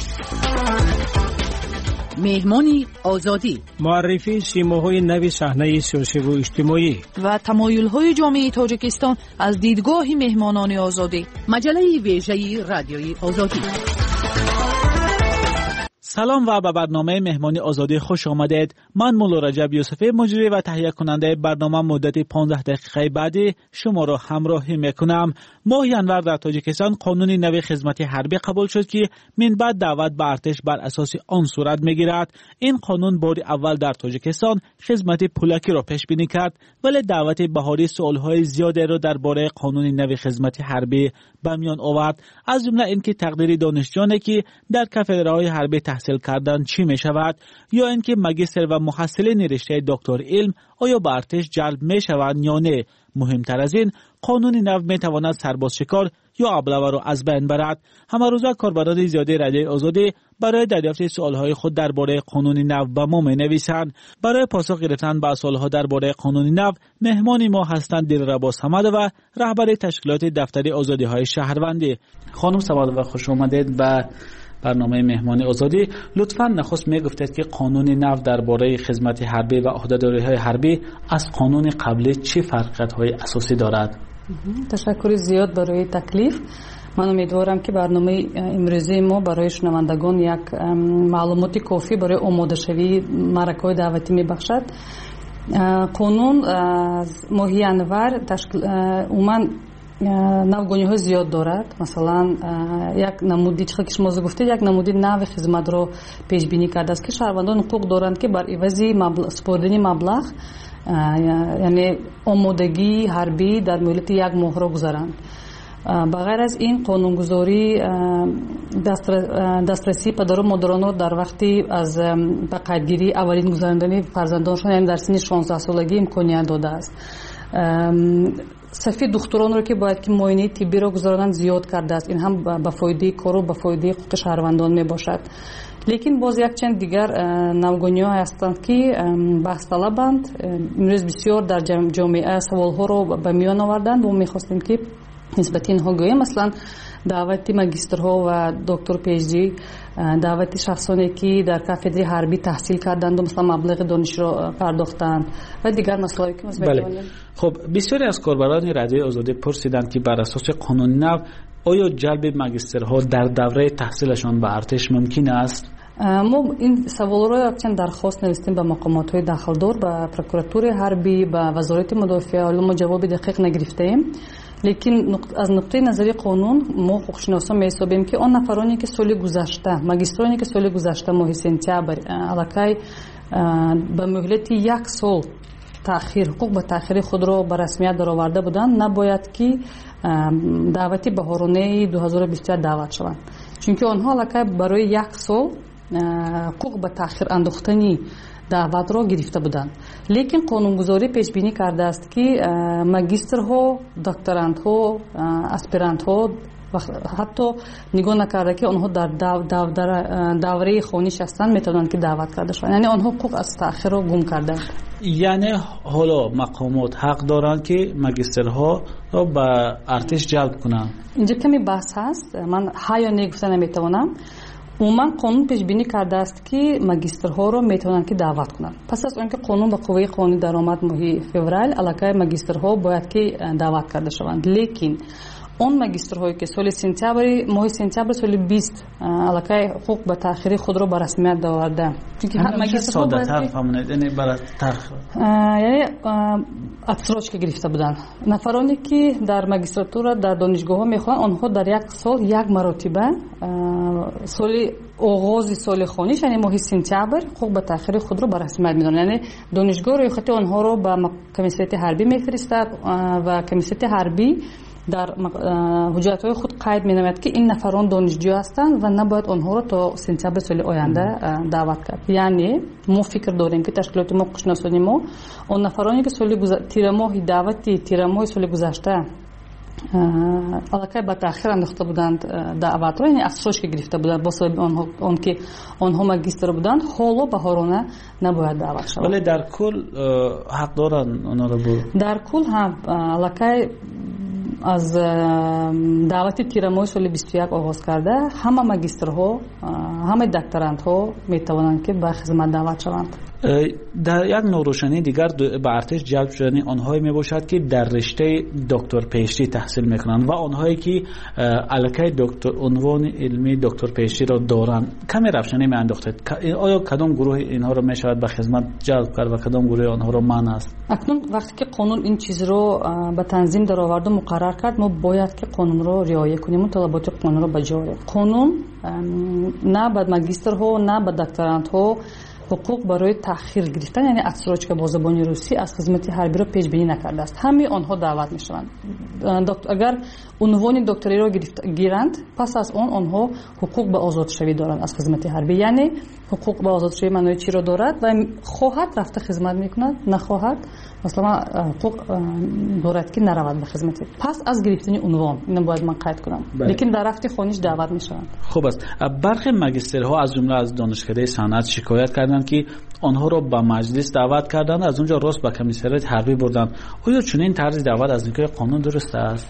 مهمانی آزادی، معرفی سیماهای نوی صحنه سیاسی و اجتماعی و تمایل‌های جامعه تاجیکستان از دیدگاه مهمانان آزادی. مجله ویژه رادیوی آزادی. سلام و به برنامه مهمانی آزادی خوش آمدید. من مولا رجب یوسفی مجری و تهیه کننده برنامه مدت پانزده دقیقه بعدی شما را همراهی میکنم. ماه ینور در تاجیکستان قانون نوی خدمت حربی قبول شد که من بعد دعوت به ارتش بر اساس آن صورت میگیرد. این قانون بار اول در تاجیکستان خدمت پولکی را پیش بینی کرد، ولی دعوت بهاری سوالهای زیادی را درباره قانون نوی خدمت حربی به میان آورد، از جمله اینکه تقدیر دانشجویانی که در کاتدرای حربی تحصیل کردن چی می شود، یا اینکه ماجستر و محصلین رشته دکتر علم آیا به ارتش جلب می شوند یا نه. مهمتر از این، قانون نو می تواند سرباز شکار یا ابله را از بین برد. همه روزه کاربران زیادی رادیوی آزادی برای دریافت سوالهای خود درباره قانون نو به ما می نویسند. برای پاسخ گرفتن به سوالها درباره قانون نو، مهمان ما هستند دلربا صمد و رهبر تشکیلات دفتر آزادی های شهروندی. خانم صمد و خوش آمدید به برنامه مهمانی آزادی. لطفاً نخست میگفتید که قانون نو درباره خدمت حربی و عهده‌داری‌های حربی از قانون قبلی چه فرقیت‌های اساسی دارد؟ تشکر زیاد برای تکلیف. من امیدوارم که برنامه امروزی ما برای شنوندگان یک معلوماتی کافی برای آماده شوی معرکه‌های دعوتی میبخشد. قانون از ماه ینور تشکیل عموماً навгониҳои зиёд дорад. Масалан, як намуди чӣ ки шумо гуфтед, як намуди нави хизматро пешбинӣ кардааст ки шаҳрвандон ҳуқуқ доранд ки бар ивази супордани маблағ, яъне омодагии ҳарбӣ дар муддати як моҳро гузаранд. ба ғайр аз ин қонунгузорӣ дастрасии падару модаронро дар вақти аз ба қайдгирии аввалин гузарондани фарзандонашон, яъне дар синни шонздаҳ солагӣ имконият додааст. صفی دختران رو که باید که معاینه طبی رو گذارانند زیاد کرده است. این هم به فایده کار و به فایده حقوق شهروندان می باشد. لیکن باز یک چند دیگر نوگانی‌ها هستند که بحث طلبند. امروز بسیار در جامعه سوال‌ها رو به میان آوردند و می‌خواستیم که نسبت اینها گوییم. مثلا دعوت ماجسترها و دکتر پی اچ دی، دعوت شخصانی که در کاتدرای حربی تحصیل کردند و مثلا مبلغ دانش را پرداختند و دیگر مسائلی که مثلا بله. خب بسیاری از کاربران رادیوی آزادی پرسیدند که بر اساس قانون نو آیا جلب ماجسترها در دوره تحصیلشان به ارتش ممکن است؟ ما این سوال رو چند درخواست نوشتیم به مقامات های داخلدار، به پروکوراتور حربی، به وزارت مدافعه، ولی ما جواب دقیق نگرفتیم. لیکن از نقطه نظری قانون ما حقوقشناسان می‌حسابیم که آن نفرانی که سال گذشته، ماجسترانی که سال گذشته ماه سپتامبر علاقه به مهلت یک سال تأخیر حقوق به تأخیر خود را به رسمیت درآورده بودند، نباید که دعوت بهارانه دو هزار و بیست و یک دعوت شوند، چون که آنها علاقه برای یک سال حقوق به تأخیر انداختنی دعوت را گرفته بودند. لیکن قانونگذاری پیش بینی کرده است که ماجسترها، دکتراندها، اسپرانتها حتی نگاه نکرده که آنها در دوره خوانش هستند میتونند که دعوت کرده شوند، یعنی آنها حقوق از تأخیر را گم کردند. یعنی حالا مقامات حق دارند که ماجسترها را به ارتش جلب کنند؟ اینجا کمی بحث هست، من ها یا نه گفتن نمیتوانم. عموما قانون پیش بینی کرده است که ماجسترها رو میتونن که دعوت کنند. پس از اینکه قانون به قوه قانونی درآمد ماه فوریه، علاقه ماجسترها باید که دعوت کرده شوند. لیکن اون ماجسترهایی که سال سپتامبر ماه سپتامبر سال بیست علاقه حقوق به تأخیر خود رو به رسمیت درآورده، چون ماجسترها ساده‌تر فهمونید، یعنی برای تأخیر یعنی اتسراج که گرفته بودن نفرانی که در ماجستراتور در دانشگاه ها میخوان، آنها در یک سال یک مرتبه سال آغاز سال خوانش یعنی ماه سپتامبر حقوق به تأخیر خود رو به رسمیت میدونن. یعنی دانشگاه ریاست آنها رو به کمیسیت حربی میفرستد و کمیسیت حربی در حجت‌های خود قید می‌نماید که این نفران دانشجو هستند و نباید آنها را تا سپتامبر سال آینده دعوت کرد. یعنی ما فکر داریم که تشکیلات ما قشناسانی ما آن نفرانی که سال گذشته تیر ماه دعوتی تیر ماه سال گذشته علاقه به تأخیر انداخته بودند دعوت را، یعنی افسوس که گرفته بودند با سبب آنها آن که آنها ماجستر بودند، حالا بهارانه نباید دعوت شوند. ولی در کل حق دارند آنها را بود. در کل هم علاقه از دعوت تیر ماه سال بیست و یک آغاز کرده همه ماجسترها، همه دکتراندها میتوانند که به خدمت دعوت شوند. در یک نوروشنی دیگر به ارتش جلب شدن آنهایی می باشد که در رشته دکتر پیشتی تحصیل میکنند و آنهایی که الکی دکتر عنوان علمی دکتر پیشتی را دارند. کمی روشنی می انداختید آیا کدام گروه اینها را می شود به خدمت جلب کرد و کدام گروه آنها را منع است؟ اکنون وقتی که قانون این چیز رو به تنظیم در آورد و مقرر کرد، ما باید که قانون را رعایت کنیم و طلبات قانون را بجا آوریم. قانون نه به ماجسترها نه به دکترانتها حقوق برای تأخیر گرفتن، یعنی اتسراچ که با زبان روسی از خدمت حربی را پیش بینی نکرده است. همه آنها دعوت میشوند. اگر عنوان دکتری را گیرند، پس از آن آنها حقوق به آزادشوی دارند از خدمت حربی. یعنی حقوق به آزادشوی معنای چی را دارد؟ و خواهد رفته خدمت میکند، نخواهد مثلا حقوق دارد که نرود به خدمت. پس از گرفتن عنوان اینو باید من قید کنم. بله. لیکن در رفت خانش دعوت میشوند. خوب است. برخی ماجسترها از جمله از دانشکده صنعت شکایت کردند که آنها را به مجلس دعوت کردند، از اونجا راست به کمیسریات حربی بردند. آیا چنین طرز دعوت از نیروی قانون درست است؟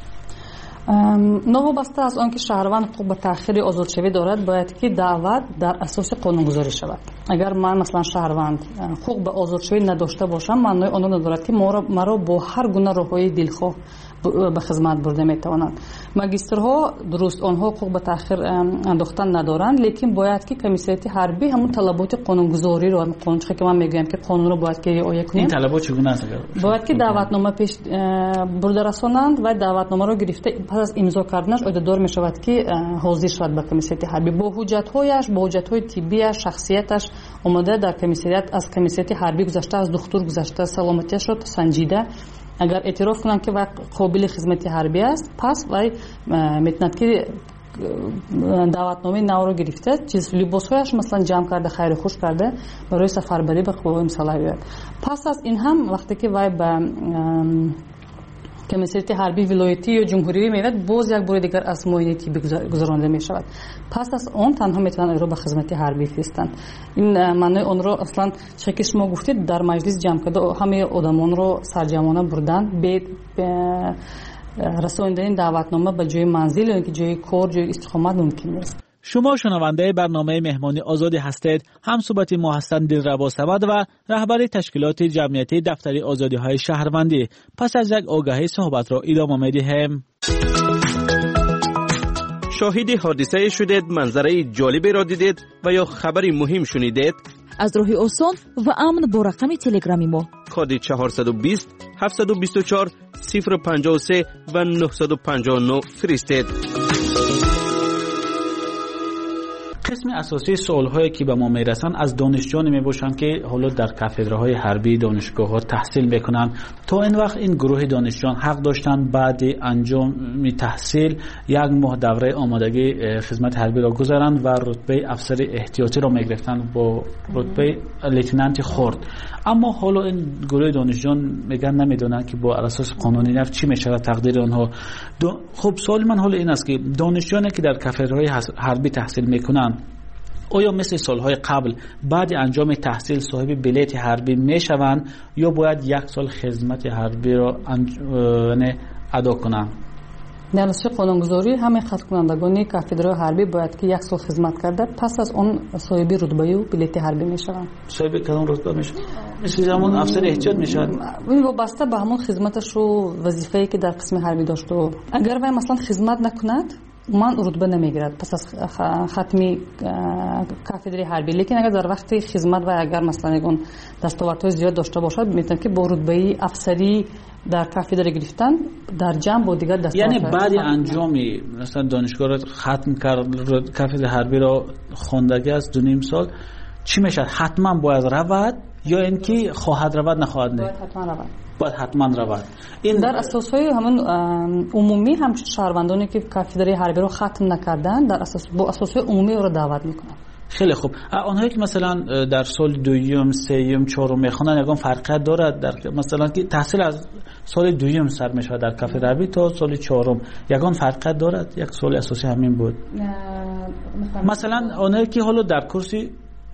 نوابسته از آنکه شهروند حقوق به تأخیر آزادشوی دارد، باید که دعوت در اساس قانون گذاری شود. اگر من مثلا شهروند حقوق به آزادشوی نداشته باشم، معنای آن ندارد که مرا با هر گونه راههای دلخواه به خدمت برده میتوانند. ماجسترها درست آنها حقوق به تأخیر انداختن ندارند، لیکن باید که کمیسریات حربی همون طلبات قانونگذاری رو، قانون که من میگم که قانون رو باید که رعایت کنیم. این طلبات چگونه است؟ باید که دعوتنامه پیش برده رسانند و دعوتنامه رو گرفته پس از امضا کردنش عهده‌دار میشود که حاضر شود به کمیسریات حربی با حجت‌هایش، با حجت‌های طبی، شخصیتش اومده در کمیسریات از کمیسریات حربی گذشته، از دکتر گذشته، سلامتیش رو سنجیده. اگر اعتراف کنند که وقت قابل خدمت حربی است، پس وای میتوند که دعوتنامه نو رو گرفته، چیز لباسهایش مثلا جمع کرده، خیر خوش کرده برای سفربری به قوای مسلح بیاید. پس از این هم وقتی که وای به کمیسریات حربی ولایتی یا جمهوری میاد، باز یک بار دیگر از معاینه طبی گذرانده می شود. پس از آن تنها میتونن ایرو به خدمت حربی فرستند. این معنی اون رو اصلا چه که شما گفتید در مجلس جمع کرده همه آدمان رو سرجمانه بردن به رساندن دعوتنامه به جای منزل یا جای کار، جای استقامت ممکن نیست. شما شنونده برنامه مهمانی آزادی هستید. هم صحبت ما هستند دلربا صمد و رهبر تشکیلات جمعیتی دفتر آزادی های شهروندی. پس از یک آگاهی صحبت را ادامه می‌دهیم. شاهد حادثه شدید، منظره جالبی را دیدید و یا خبری مهم شنیدید؟ از راه آسان و امن با رقم تلگرامی ما کد چهارصد و بیست هفتصد و بیست و چهار صفر پنجاه و سه و نهصد و پنجاه و نه فرستید. قسم اساسی سوال‌هایی که به ما میرسن از دانشجویانی میباشند که حالا در کاتدرهای حربی دانشگاه‌ها تحصیل میکنن. تا این وقت این گروه دانشجویان حق داشتن بعد انجام تحصیل یک ماه دوره آمادگی خدمت حربی را گذارند و رتبه افسر احتیاطی را میگرفتند با رتبه لیتنانت خرد. اما حالا این گروه دانشجویان میگن نمیدونن که با اساس قانونی نفت چی میشه تقدیر آنها. خب سوال من حالا این است که دانشجویانی که در کاتدرهای حربی تحصیل میکنن آیا مثل سالهای قبل بعد انجام تحصیل صاحب بلیت حربی میشوند یا باید یک سال خدمت حربی را ادا کنند؟ در اساس قانونگذاری همه خط کنندگان کاتدرهای حربی باید که یک سال خدمت کرده، پس از آن صاحب رتبه و بلیت حربی میشوند. صاحب کدام رتبه میشوند؟ مثل زمان افسر احتیاط میشوند. این وابسته به همون خدمتش و وظیفه‌ای که در قسم حربی داشته. اگر وای مثلا خدمت نکند من رتبه نمیگیرد پس از ختمی کاتدر حربی، لیکن اگر در وقت خدمت و اگر مثلا یگون دستاوردهای زیاد داشته باشد میتونه که با رتبه افسری در کاتدر گرفتن در جمع با دیگر دستاورد. یعنی بعد انجامی مثلا دانشگاه را ختم کرد کاتدر حربی را خواندگی از دو نیم سال چی میشه؟ حتما باید رود یا اینکه خواهد رود نخواهد نه؟ باید حتما رود. باید حتما رود. این در اساسهای همون عمومی هم شهروندانی که کاتدر حربی رو ختم نکردن در اساس با اساسهای عمومی رو دعوت میکنن. خیلی خوب. آنهایی که مثلا در سال دوم، سوم، چهارم میخونن یگان فرقی دارد در مثلا که تحصیل از سال دوم سر میشه در کاتدر حربی تا سال چهارم یگان فرقی دارد؟ یک سال اساسی همین بود. مثلا آنهایی که حالا در کورس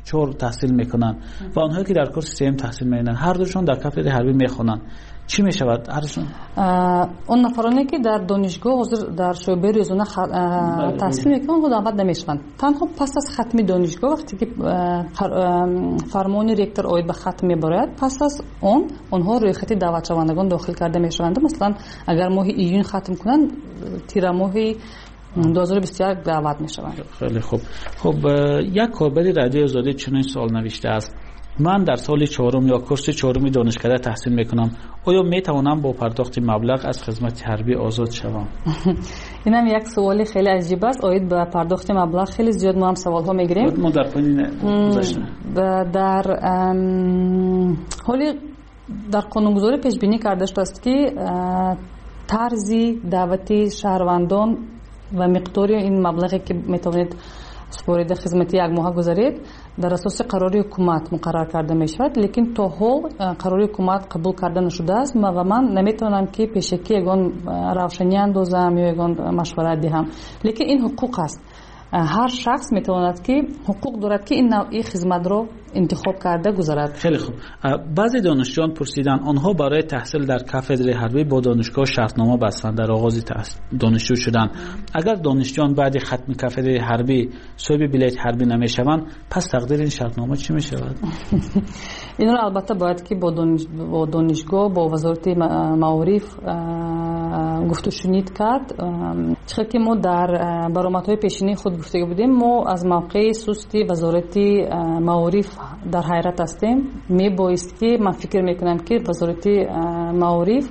چهار تحصیل میکنن و آنهایی که در کورس سیم تحصیل میکنن هر دوشون در کافدره حربی میخونن، چی میشود هرشون؟ اون نفرانی که در دانشگاه حاضر در شعبه روزانه تحصیل میکنن خود دعوت نمیشوند. تنها پس از ختم دانشگاه وقتی که فرمان رکتور اوید به ختم میبرد، پس از اون اونها روی خط دعوت شوندگان داخل کرده میشوند. مثلا اگر ماه ایون ختم کنن، تیر ماه دو هزار و بیست و یک دعوت میشوند. خیلی خوب. خب یک کاربر رادیو آزادی چنین سوال نوشته است: من در سال چهارم یا کورس چهارم دانشکده تحصیل میکنم، آیا میتوانم با پرداخت مبلغ از خدمت حربی آزاد شوم؟ این هم یک سوال خیلی عجیب است. آید به پرداخت مبلغ خیلی زیاد ما هم سوال ها میگیریم. ما در پایین گذاشته در حالی در قانونگذاری پیش بینی کرده شده است که طرزی دعوتی شهروندان و مقدار این مبلغی که میتوانید سپرده خدمتی یک ماه گذارید در اساس قرار حکومت مقرر کرده می شود، لیکن تا حال قرار حکومت قبول کرده نشده است و من نمیتونم که پیشکی یگان روشنی اندازم یا یگان مشورت دهم. لیکن این حقوق است. هر شخص میتواند که حقوق دارد که این نوعی خدمت رو انتخاب کرده گذارد. خیلی خوب. بعضی دانشجویان پرسیدن آنها برای تحصیل در کافدره حربی با دانشگاه شرطنامه بستند، در آغاز دانشجو شدن. اگر دانشجویان بعد ختم کافدره حربی صاحب بلیط حربی نمیشوند، پس تقدیر این شرطنامه چی میشود؟ این رو البته باید که با دانشگاه با وزارت معارف گفت و شنید کرد. چون که ما در برآمدهای پیشینی خود گفته بودیم، ما از موقع سستی وزارت معارف در حیرت هستیم. می بایست که من فکر میکنم که وزارت معارف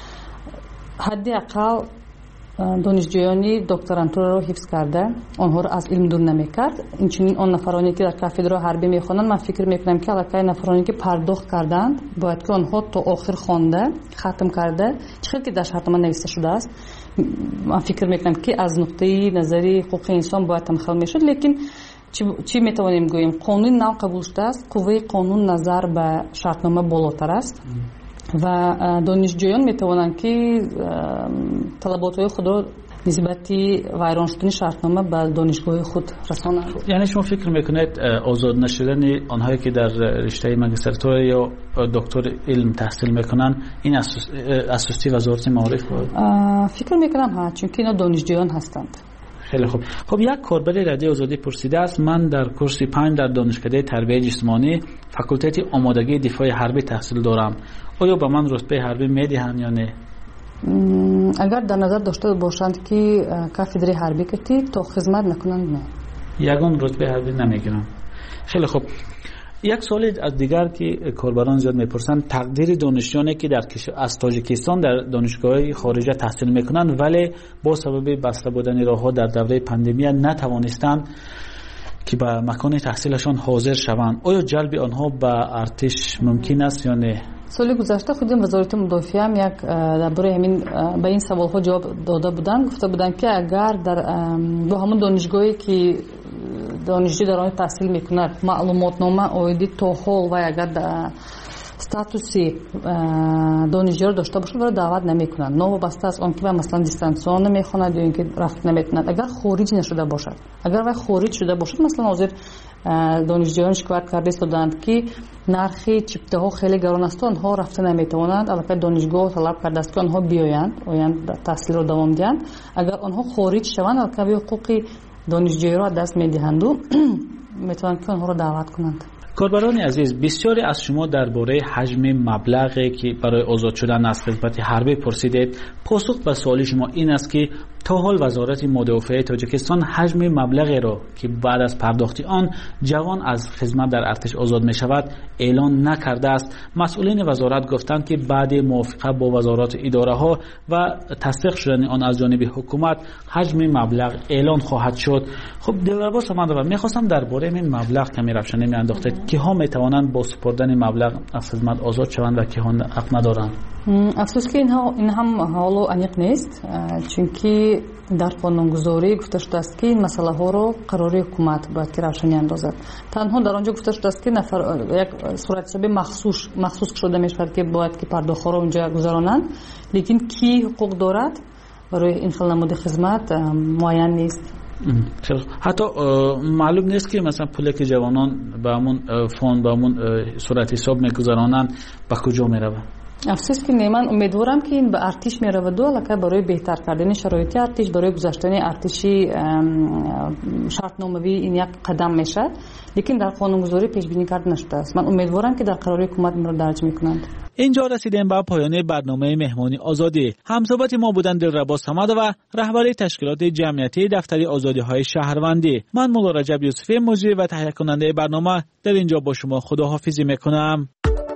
حد اقل دانشجویانی دکترانتور رو حفظ کرده، آنها رو از علم دور نمیکرد. اینچنین آن نفرانی که در کافدره حربی میخوانند، من فکر میکنم که الکی نفرانی که پرداخت کردند باید که آنها تا آخر خوانده ختم کرده، چون که در شرطنامه نوشته شده است. من فکر میکنم که از نقطه نظری حقوق انسان باید تمثال میشد. لیکن چی, چی میتوانیم گوییم؟ قانون نو قبول شده است، قوه قانون نظر به شرطنامه بالاتر است و دانشجویان میتوانند که طلبات خود را نسبتی ویران شدن شرطنامه به دانشگاه خود رسانند. یعنی شما فکر میکنید آزاد نشدن آنهایی که در رشته ماجستراتور یا دکتر علم تحصیل میکنن این اساسی وزارت معارف بود؟ فکر میکنم ها، چون که اینا دانشجویان هستند. خیلی خوب. خب یک کاربر رادیو آزادی پرسیده است: من در کورس پنج در دانشکده تربیت جسمانی فاکولته آمادگی دفاع حربی تحصیل دارم، آیا به من رتبه حربی میدهند یا نه؟ اگر در نظر داشته باشند که کافدره حربی کردی تا خدمت نکنند، نه، یگان رتبه حربی نمیگیرن. خیلی خوب. یک سوال از دیگر که کاربران زیاد میپرسند: تقدیر دانشجویانی که در از تاجیکستان در دانشگاه خارجه تحصیل میکنند ولی با سبب بسته بودن راهها در دوره پاندمی نتوانستند که به مکان تحصیلشان حاضر شوند، آیا جلب آنها به ارتش ممکن است یا نه؟ سال گذشته خودم وزارت مدافعه هم یک درباره همین به این سوال ها جواب داده بودن. گفته بودن که اگر در با همون دانشگاهی که دانشجو در آن تحصیل میکند معلومات نامه آیدی تا حال و اگر استاتوسی دانشجو داشته باشه ولی دعوت نمیکنند، نوابسته از آن که مثلا دیستانسیون نمیخواند یا اینکه رفت نمیتوند. اگر خارج نشده باشد، اگر وای خارج شده باشد، مثلا حاضر دانشجویان شکایت کرده استودند که نرخ چپته ها خیلی گران است، آنها رفته نمیتوانند. البته دانشگاه طلب کرده است که آنها بیایند آیند تحصیل را دوام دهند. اگر آنها خارج شوند البته حقوق دانشجویی را دست میدهند و میتوانند که آنها را دعوت کنند. کاربران عزیز، بسیاری از شما درباره حجم مبلغی که برای آزاد شدن از خدمت حربی پرسیدید. پاسخ به سوال شما این است که تا حال وزارت مدافعه تاجیکستان حجم مبلغی را که بعد از پرداخت آن جوان از خدمت در ارتش آزاد می شود اعلان نکرده است. مسئولین وزارت گفتند که بعد موافقه با وزارات اداره ها و تصدیق شدن آن از جانب حکومت حجم مبلغ اعلان خواهد شد. خب دلربا سمند میخواستم درباره این مبلغ کمی روشنی میانداختید که ها میتوانند با سپردن مبلغ از خدمت آزاد شوند و که ها حق ندارند. افسوس که اینها این هم حالو انیق نیست، چون که در قانونگذاری گفته شده است که این مسئله ها رو قرار حکومت باید که روشنی اندازد. تنها در آنجا گفته شده است که نفر یک صورت حسابی مخصوص مخصوص شده میشود که باید که پرداخت ها رو اونجا گذرانند، لیکن کی حقوق دارد برای این خل نمود خدمت معین نیست. حتی معلوم نیست که مثلا پولی که جوانان به همون فاند به همون صورت حساب میگذرانند به کجا میروه. افسوس که من امیدوارم که این به ارتش میره دو البته برای بهتر کردن شرایط ارتش، برای گذاشتن ارتشی شرطنامه‌ای این یک قدم میشه، لیکن در قانونگذاری پیش بینی کرده نشده است. من امیدوارم که در قرار حکومت این را درج میکنند. اینجا رسیدیم به پایان برنامه مهمانی آزادی. همصحبت ما بودند دلربا صمد و رهبر تشکیلات جمعیتی دفتر آزادی‌های شهروندی. من مولا رجب یوسفی مجری و تهیه کننده برنامه در اینجا با شما خداحافظی میکنم.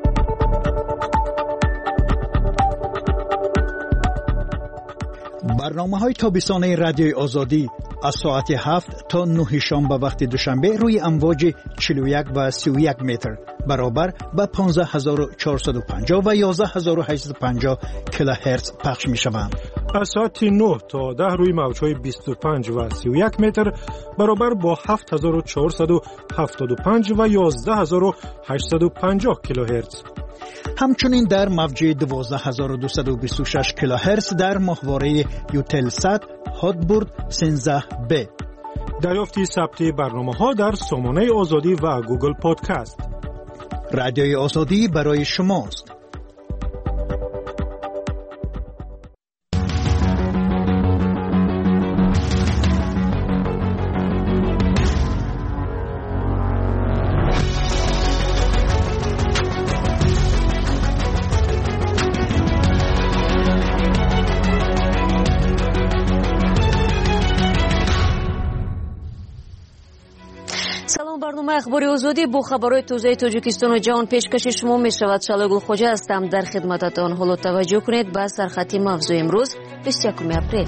برنامه‌های تابستانه رادیوی آزادی از ساعت هفت تا نه شنبه وقت دوشنبه روی امواج چهل و یک و سی و یک متر برابر به پانزده هزار و چهارصد و پنجاه و یازده هزار و هشتصد و پنجاه کیلوهرتز پخش می‌شوند. از ساعت نه تا ده روی موج‌های بیست و پنج و سی و یک متر برابر با هفت هزار و چهارصد و هفتاد و پنج و یازده هزار و هشتصد و پنجاه کیلوهرتز. همچنین در موج دوازده هزار و دویست و بیست و شش کیلوهرتز در ماهواره یوتلسات هاتبورد سیزده بی. دریافت ثبت برنامه‌ها در سامانه آزادی و گوگل پادکست. رادیوی آزادی برای شماست. برنامه اخباری آزادی با خبرهای تازه تاجیکستان و جهان پیشکش شما می شود. شالا گلخوجه هستم در خدمتتان. حالا توجه کنید به سرخط موضوع امروز بیست و یکم اپریل.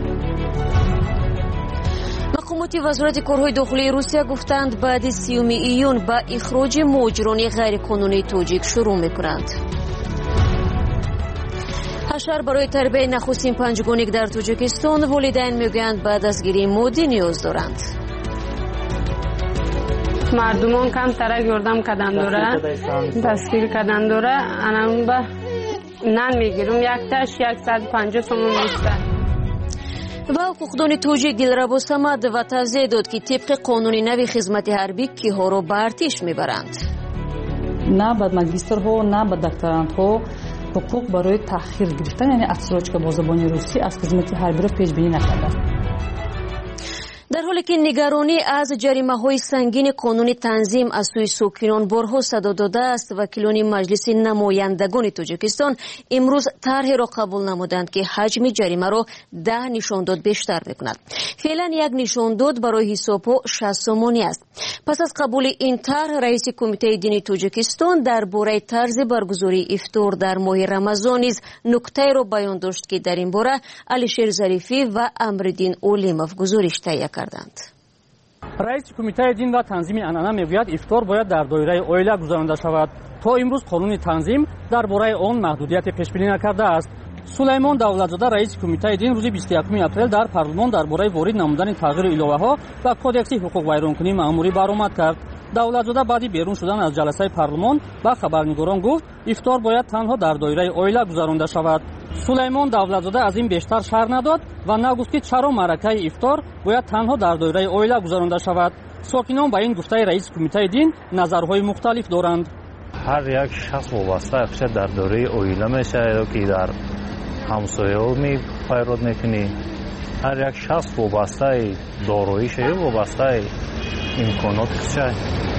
مقامات وزارت کارهای داخلی روسیه گفتند بعد سیوم ایون با اخراج مهاجران غیر قانونی تاجیک شروع می کنند. حشر برای تربیت نخستین پنجگانیک در تاجیکستان والدین میگویند بعد از گیری مادی نیاز دارند. مردمان کم ترک یردم کدن داره، دستگیر کدن داره. انم به نان میگیرم یک تاش صد و پنجاه تومان میشه. و حقوقدان توجیک دلربا صمد و توضیح داد که طبق قانون نوی خدمت حربی کیها رو به ارتش میبرند. نه به ماجسترها نه به دکترانتها حقوق برای تأخیر گرفتن، یعنی اتسراج که با زبان روسی از خدمت حربی رو پیش بینی نکرده. در حالی که نگرانی از جریمه‌های سنگین قانون تنظیم از سوی ساکنان بارها صدا داده است، وکیلان مجلس نمایندگان تاجیکستان امروز طرحی را قبول نمودند که حجم جریمه را ده نشانداد بیشتر بکند. فعلا یک نشانداد برای حساب‌ها شصت سومانی است. پس از قبول این طرح، رئیس کمیته دینی تاجیکستان درباره طرز برگزاری افطار در ماه رمضان نیز نکته را بیان داشت که در این باره علیشیر ظریفی و امرالدین اولیموف گزارش تهیه کردند. رئیس کمیته دین و تنظیم عنعنه میگوید افطار باید در دایره عائله گذرانده شود. تا امروز قانون تنظیم درباره آن محدودیت پیش بینی نکرده است. سلیمان دولتزاده رئیس کمیته دین روز بیست و یکم اپریل در پارلمان درباره وارد نمودن تغییر الهه‌ها و کدکس حقوق ویرانکنی مأموری برآمد کرد. دولتزاده بعدی بیرون شدن از جلسه پارلمان با خبرنگاران گفت افطار باید تنها در دایره عائله گذرانده شود. سلیمان دولتزاده از این بیشتر شرح نداد و نگفت که چرا معرکه افطار باید تنها در دایره عائله گذرانده شود. ساکنان با این گفته رئیس کمیته دین نظرهای مختلف دارند. هر یک شخص وابسته اخشد در دایره عائله میشه یا که در همسایه ها می پیرود میکنی. هر یک شخص وابسته داراییش یا وابسته امکانات کشه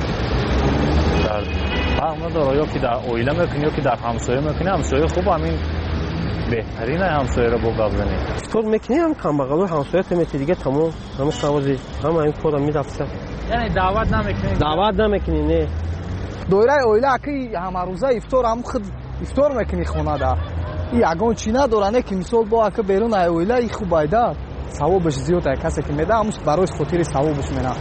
در فرق نداره، یا که در عائله میکنی یا که در همسایه میکنی. همسایه خوب همین بهترین همسایه را با گفتنی افطار میکنی هم کم بغل همسایه میتی دیگه تمام همه سوازی همه این کارا میرفته. یعنی دعوت نمیکنی؟ دعوت نمیکنی نه. دایره عائله کی همه روزه افطار هم خود افطار میکنی خونه دا. این اگه چی نداره که مثال با که بیرون عائله ای خوب ایده ثوابش زیاده، کسی که میده همش برای خاطر ثوابش میره.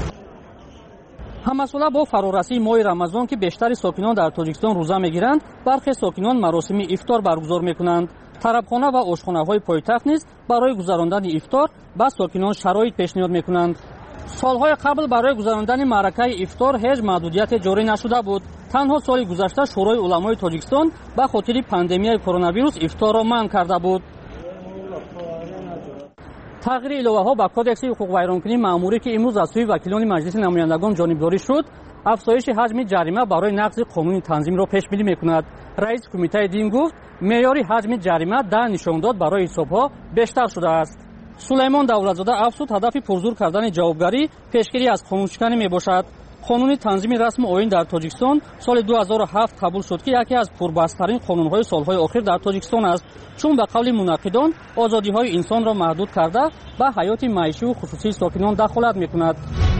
همساله با فرارسی ماه رمضان که بیشتر ساکنان در تاجیکستان روزه میگیرند، برخی ساکنان مراسم افطار برگزار میکنند. طربخانه و آشخانه‌های پایتخت نیز برای گذراندن افطار با ساکنان شرایط پیشنهاد میکنند. سالهای قبل برای گذراندن معرکه افطار هیچ محدودیت جاری نشده بود. تنها سال گذشته شورای علمای تاجیکستان به خاطر پاندمیای کرونا ویروس افطار را منع کرده بود. تغییر ایلوه‌ها با کودکس حقوق ویرانکنی مأموری که امروز از سوی وکیلان مجلس نمایندگان جانبداری شد، افزایش حجم جریمه برای نقض قانون تنظیم را پیش بینی می‌کند. رئیس کمیته دین گفت معیار حجم جریمه در نشانداد برای حساب‌ها بیشتر شده است. سلیمان دولتزاده افزود هدف پرزور کردن جوابگری پیشگیری از قانونشکنی میباشد. قانون تنظیم رسم آیین در تاجیکستان سال دو هزار و هفت قبول شد که یکی از پربحث‌ترین قانون‌های سال‌های اخیر در تاجیکستان است، چون به قول منعقدان آزادی‌های انسان را محدود کرده به حیات معیشی و خصوصی ساکنان دخالت می‌کند.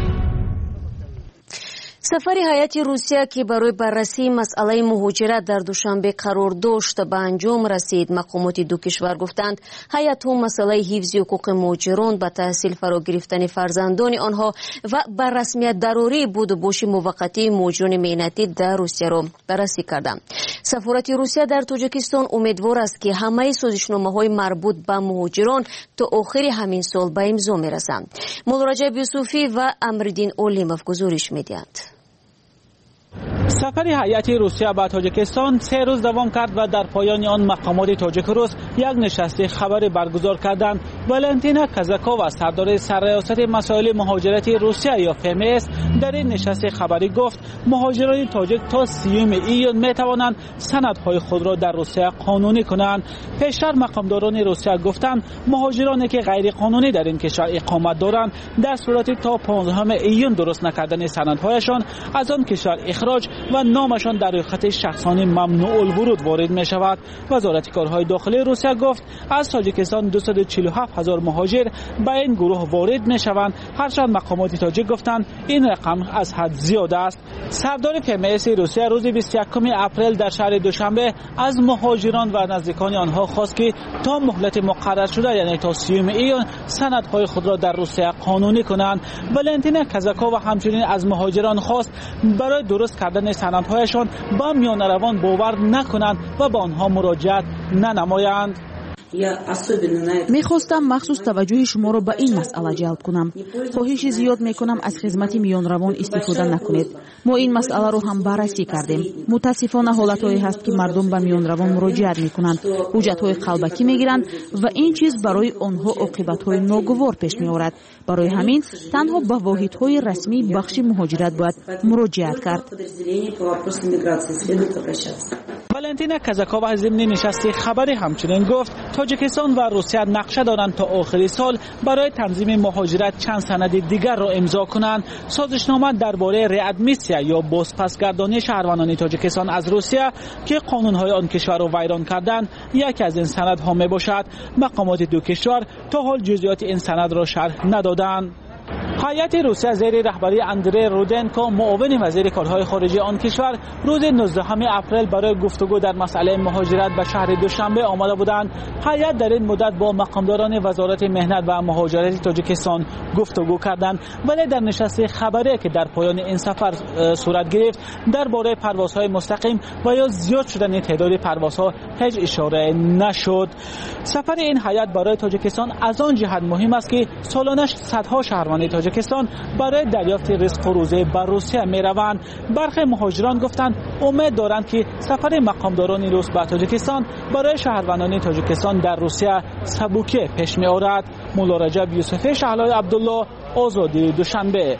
سفر هیئت روسیه که برای بررسی مسئله مهاجرت در دوشنبه قرار داشت به انجام رسید. مقامات دو کشور گفتند هیئت مسئله حفظ حقوق مهاجران به تحصیل فرا گرفتن فرزندان آنها و بر رسمیت ضروری بود و باش موقتی مهاجران مهنتی در روسیه را بررسی کردند. سفارت روسیه در تاجیکستان امیدوار است که همه سازشنامه‌های مربوط به مهاجران تا آخر همین سال به امضا می‌رسند. مولا رجب یوسفی و امرالدین اولیموف گزارش می‌دهند. سفر هیئت روسیه به تاجیکستان سه روز دوام کرد و در پایان آن مقامات تاجیک روس یک نشست خبری برگزار کردند. والنتینا کازاکووا سردار سرریاست مسائل مهاجرت روسیه یا فمس در این نشست خبری گفت مهاجران تاجیک تا سیوم ایون می توانند سندهای خود را در روسیه قانونی کنند. پیشتر مقامداران روسیه گفتند مهاجرانی که غیر قانونی در این کشور اقامت دارند در صورتی تا پانزدهم ایون درست نکردن سندهایشان از آن کشور اخراج و نامشان در ریاست شخصانی ممنوع الورود وارد می شود. وزارت کارهای داخلی روسیه گفت از تاجیکستان دویست و چهل و هفت هزار مهاجر به این گروه وارد می شوند، هرچند مقامات تاجیک گفتند این رقم از حد زیاد است. سردار پمس روسیه روز بیست و یکم اپریل در شهر دوشنبه از مهاجران و نزدیکان آنها خواست که تا مهلت مقرر شده یعنی تا سیوم ایون سندهای خود را در روسیه قانونی کنند. والنتینا کازاکووا همچنین از مهاجران خواست برای درست کردن سندهایشان با میان روان باور نکنند و با آنها مراجعت ننمایند. میخواستم مخصوص توجه شما را به این مسئله جلب کنم. خواهش زیاد میکنم از خدمت میان روان استفاده نکنید. ما این مسئله رو هم بررسی کردیم. متاسفانه حالتهایی هست که مردم به میان روان مراجعت میکنند، حجتهای قلبکی میگیرند و این چیز برای آنها عاقبتهای ناگوار پیش میآورد. برای همین تنها به واحدهای رسمی بخش مهاجرت باید مراجعت کرد. والنتینا کازاکووا ضمن نشست خبری همچنین گفت تاجیکستان و روسیه نقشه دارند تا آخر سال برای تنظیم مهاجرت چند سند دیگر را امضا کنند. سازشنامه درباره ریادمیسیا یا بازپسگردانی شهروندان تاجیکستان از روسیه که قانونهای آن کشور را ویران کردند یکی از این سندها می باشد. مقامات دو کشور تا حال جزئیات این سند را شرح ندادند. هیئت روسیه زیر رهبری اندری رودنکو معاون وزیر کارهای خارجه آن کشور روز نوزدهم اپریل برای گفتگو در مسئله مهاجرت به شهر دوشنبه آمده بودند. هیئت در این مدت با مقامداران وزارت مهنت و مهاجرت تاجیکستان گفتگو کردند، ولی در نشست خبری که در پایان این سفر صورت گرفت درباره پروازهای مستقیم و یا زیاد شدن تعداد پروازها هیچ اشاره نشد. سفر این هیئت برای تاجیکستان از آن جهت مهم است که سالانه صدها شهروند تاجیکستان برای دریافت رزق و روزی به روسیه می روند. برخی مهاجران گفتند امید دارند که سفر مقامداران روس به تاجیکستان برای شهروندان تاجیکستان در روسیه سبوکه پیش می آورد. مولا رجب یوسفی، شهلای عبدالله، آزادی دوشنبه.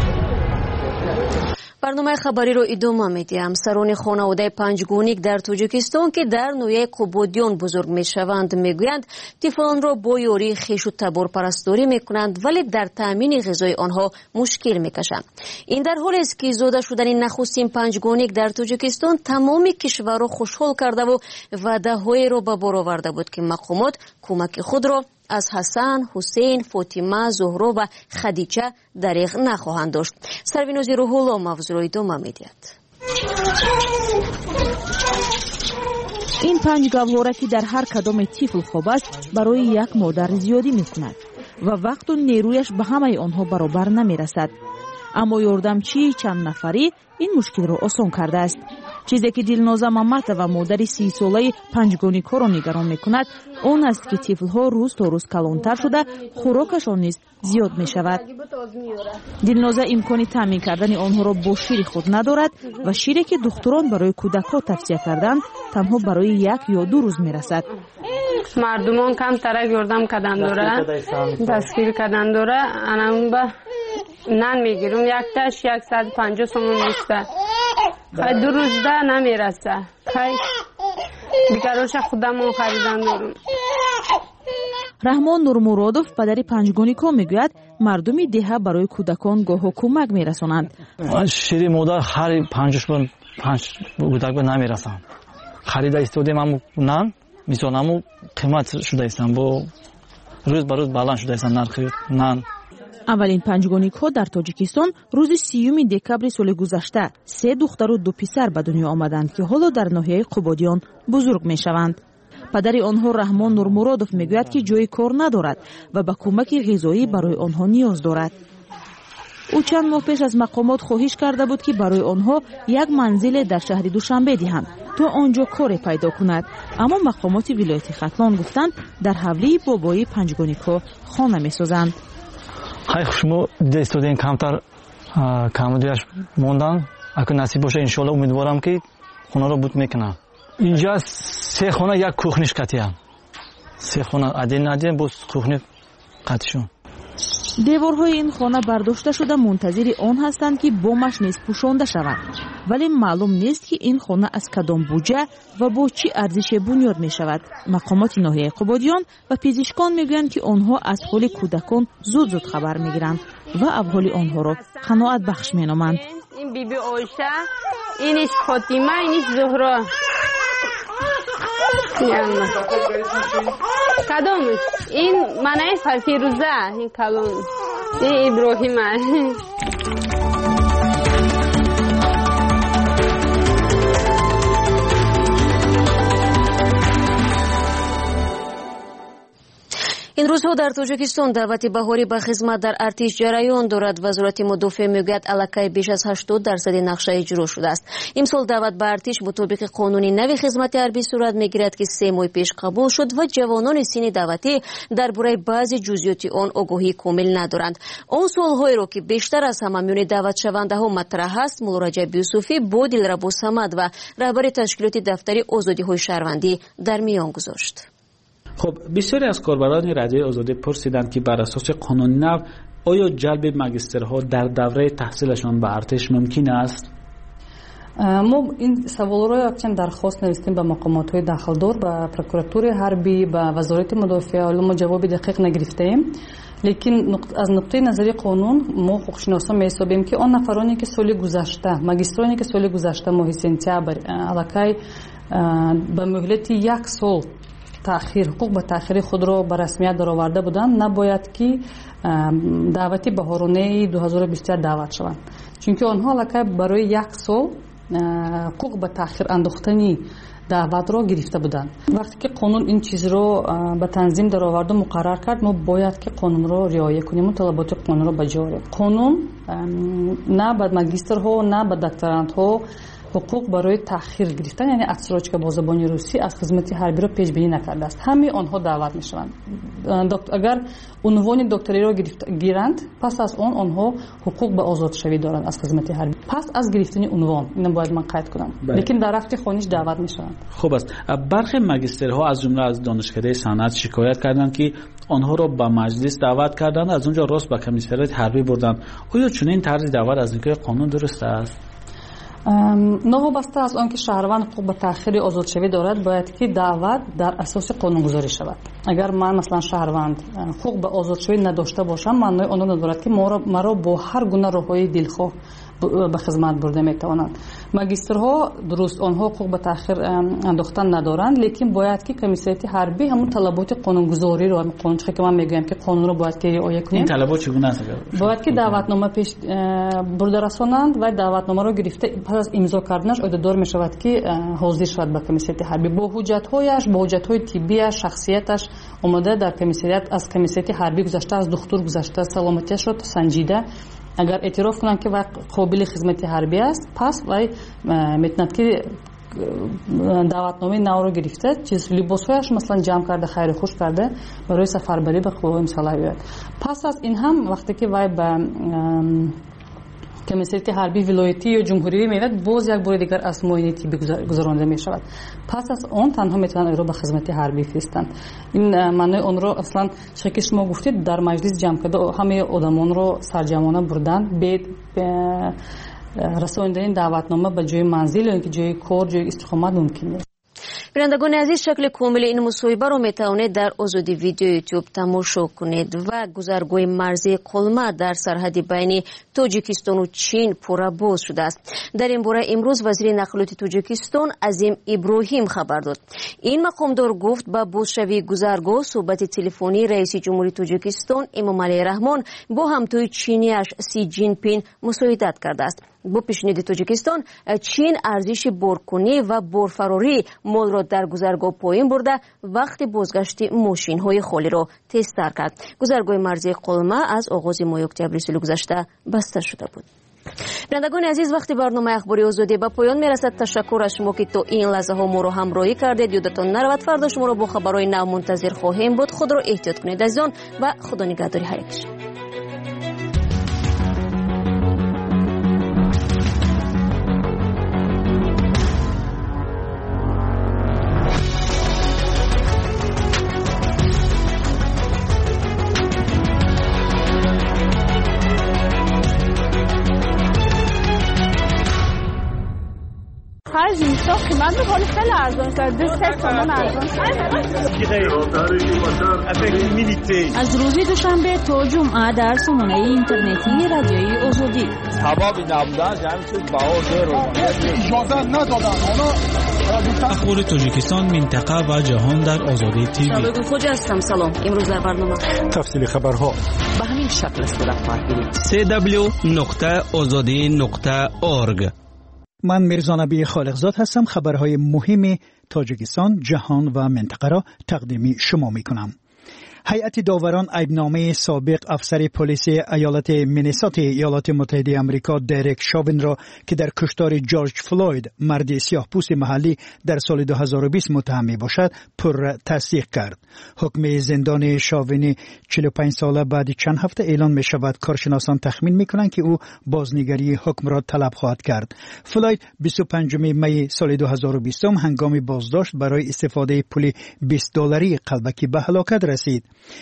برنامه خبری رو ادامه میدیم. سران خانواده پنجگونیک در تاجیکستان که در نوعه قبادیان بزرگ میشوند میگویند طفلان را با یاری خویش و تبار پرستاری میکنند ولی در تامین غذای آنها مشکل میکشند. این در حالی است که زاده شدن نخستین پنجگونیک در تاجیکستان تمام کشور را خوشحال کرده و وعده‌های را به بار آورده بود که مقامات کمک خود را از حسن، حسین، فاطمه، زهرا و خدیجه دریغ نخواهند داشت. سروینوزی روح الله موضوع را ادامه می‌دهد. این پنج گوهره که در هر کدام طفل خواب است برای یک مادر زیادی می‌کند و وقت و نیرویش به همه آنها برابر نمی‌رسد. اما یاردمچی چند نفری این مشکل را آسان کرده است. چیزی که دلنازه مامتا و مادر سی ساله پنجگونیک‌ها را نگران می‌کند آن است که طفل‌ها روز تا روز کلانتر شده خوراکشان نیز زیاد می‌شود. دلنازه امکانی تامین کردن آنها را با شیر خود ندارد و شیری که دکتران برای کودک‌ها توصیه کردند تنها برای یک یا دو روز می‌رسد. مردمان کم ترک یردم کدن دوره دستگیر کدن دوره انم به نان میگیرم یک تاش صد و پنجاه سومون میسته خیلی دو روز ده نمیرسه خیلی بیکاروش خودمون خریدن دارم. رحمان نورمورادوف پدری پنجگونیکو میگوید مردمی دهه برای کودکان گاهو کمک میرسونند. شیری مادر هر پنجش بار پنج کودک به نمیرسند. خرید استودیم هم نان میسونم قیمت شده ایستن با روز به روز بالان شده ایستن نرخ نان. اولین پنجگونیک‌ها در تاجیکستان روز سیوم دکبر سال گذشته سه دختر و دو پسر به دنیا آمدند که حالا در ناحیه قبادیان بزرگ میشوند. پدری آنها رحمان نورمورادوف میگوید که جای کار ندارد و به کمک غذایی برای آنها نیاز دارد. او چند ماه پیش از مقامات خواهش کرده بود که برای آنها یک منزل در شهر دوشنبه دهند تا آنجا کار پیدا کند، اما مقامات ولایت ختلان گفتند در حوله بابای پنجگونیک‌ها خانه میسازند. خیلی شما استودین کمتر کمودیش موندن، اگه نصیب باشه انشالله امیدوارم که خونه رو بود میکنم. اینجا سه خانه یک کوخنیش قطعی هم سه خانه عدین ندیم باز کوخنی قطعشون. دیوارهای این خانه برداشته شده منتظر آن هستند که بامش نیز پوشانده شود، ولی معلوم نیست که این خانه از کدام بودجه و با چی ارزش بنیاد می شود. مقامات ناحیه قبادیان و پزشکان میگویند که آنها از حال کودکان زود زود خبر میگیرند و احوال آنها را قناعت بخش مینامند. این بیبی آیشه، اینش فاطمه، اینش زهرا. کدامش؟ این منای فیروزه، این کلون، این ابراهیمه. این روزها در تاجیکستان دعوت بهاری به خدمت در ارتش جریان دارد. وزارت مدافع میگوید الکی بیش از هشتاد درصد نقشه اجرا شده است. امسال دعوت به ارتش مطابق قانون نوی خدمت حربی صورت میگیرد که سه ماه پیش قبول شد و جوانان سن دعوتی درباره بعضی جزئیات آن آگاهی کامل ندارند. آن سوالهایی را که بیشتر از همه میان دعوت شونده ها مطرح است، مولا رجب یوسفی با دلربا صمد و رهبر تشکیلات دفتر آزادی های شهروندی در میان گذاشت. خب بسیاری از کاربران رادیوی آزادی پرسیدند که بر اساس قانون نو آیا جلب ماجسترها در دوره تحصیلشان به ارتش ممکن است؟ ما این سوال را یکچند درخواست نوشتیم به مقامات داخلدار، به پروکوراتور حربی، به وزارت مدافع، ولی ما جواب دقیق نگرفتیم. لیکن از نقطه نظری قانون ما حقوقشناسا می‌حسابیم که آن نفرانی که سال گذشته ماجسترانی که سال گذشته ماه سپتامبر الکی به مهلت یک سال تأخیر حقوق به تأخیر خود را به رسمیت درآورده بودند، نباید که دعوت بهارانه دو هزار و بیست و یک دعوت شوند، چون آنها الکی برای یک سال حقوق به تأخیر انداختنی دعوت را گرفته بودند. وقتی که قانون این چیز را به تنظیم درآورد و مقرر کرد، ما باید که قانون را رعایت کنیم و طلبات قانون را بجا آوریم. قانون نه به ماجسترها نه به دکترانتها حقوق برای تأخیر گرفتن، یعنی اکثرش که با زبان روسی از خدمت حربی را پیش بینی نکرده است، همه آنها دعوت میشوند. اگر عنوان دکتری را گیرند، پس از آن آنها حقوق به آزاد شوی دارند از خدمت حربی، پس از گرفتن عنوان. اینو باید من قید کنم. لیکن در وقت خونیش دعوت میشوند. خوب است. برخی ماجسترها از جمله از دانشکده صنعت شکایت کردند که آنها را به مجلس دعوت کردند، از اونجا راست به کمیسریات حربی بردند. آیا چنین طرز دعوت از نگاه قانون درست است؟ نوابسته از آنکه شهروند حقوق به تأخیر آزاد شوی دارد، باید که دعوت در اساس قانون گذاری شود. اگر من مثلا شهروند حقوق به آزاد شوی نداشته باشم، معنای آن ندارد که مرا با هر گونه راههای دلخواه به خدمت برده میتوانند. ماجسترها درست آنها حقوق به تأخیر انداختن ندارند، لیکن باید که کمیسریات حربی همون طلبات قانونگذاری رو، قانون که من میگم که قانون رو باید که رعایت کنیم. این طلبات چگونه است؟ باید که دعوتنامه پیش برده رسانند و دعوتنامه رو گرفته پس از امضا کردنش عهدهدار میشود که حاضر شود به کمیسریات حربی با حجت‌هایش، با حجت‌های طبی، شخصیتش اومده در کمیسریات، از کمیسریات حربی گذشته، از دکتر گذشته، سلامتیش رو سنجیده. اگر اعتراف کنند که وقت قابل خدمت حربی است، پس وای میتوند که دعوتنامه نو رو گرفته، چیز لباسهایش مثلا جمع کرده، خیر خوش کرده برای سفربری به قوای مسلح بیاید. پس از این هم وقتی که وای به کمیسریت حربی ولایتی یا جمهوری میاد باز یک بار دیگر از معاینه طبی گذرانده می شود. پس از آن تنها میتونن او را به خدمت حربی فرستند. این معنی اون را اصلا شکل شما گفتید در مجلس جمع کرده همه آدمان را سرجمانه بردن به رساندن دعوتنامه به جای منزل یا اینکه جای کار جای استقامت ممکن نیست. بینندگان عزیز شکل کامل این مصاحبه رو میتوانید در آزادی ویدیو یوتیوب تماشا کنید و گذرگاه مرزی قلمه در سرحد بین تاجیکستان و چین پورا باز شده است. در این باره امروز وزیر نقلات تاجیکستان عظیم ابراهیم خبر داد. این مقامدار گفت با بازشوی گذرگاه صحبت تلفنی رئیس جمهوری تاجیکستان امامعلی رحمان با همتای چینیش سی جین پین مساعدت کرده است. با پیشنهاد تاجیکستان چین ارزش بارکنی و بارفراری مال را در گذرگاه پایین برده وقت بازگشت ماشین های خالی را تستر کرد. گذرگاه مرزی قلمه از آغاز ماه اکتبر سال گذشته بسته شده بود. بینندگان عزیز وقتی برنامه اخباری آزادی به پایان میرسد. تشکر از شما که تا این لحظه ها ما رو همراهی کردید. یادتان نرود فردا شما را با خبرهای نو منتظر خواهیم بود. خود را احتیاط کنید از آن و خدا نگهداری هر یک. جنسا قیمت رو خیلی ارزان کرد. دو سه تومن ارزان. از روز دوشنبه تا جمعه در سامانه اینترنتی رادیوی آزادی. سبب نبودن جمع شد باور رو. اجازه ندادن. اخبار تاجیکستان منطقه و جهان در آزادی تیوی. شبکه خوج هستم. سلام. امروز در برنامه تفصیل خبرها به همین شکل صورت میگیرد. دبلیو نقطه آزادی نقطه اورگ. من میرزا نبی خالقزاد هستم. خبرهای مهم تاجیکستان، جهان و منطقه را تقدیم شما می کنم. هیئت داوران عیبنامه سابق افسر پلیس ایالت مینیسوتا ایالات متحده آمریکا دریک شاوین را که در کشتار جورج فلوید مرد سیاه‌پوست محلی در سال دو هزار و بیست متهم می باشد پر تصدیق کرد. حکم زندان شاوین چهل و پنج ساله بعد چند هفته اعلان می شود. کارشناسان تخمین می کنند که او بازنگری حکم را طلب خواهد کرد. فلوید بیست و پنجم می سال دو هزار و بیست هنگام بازداشت برای استفاده پول بیست دلاری قلبکی به هلاکت رسید.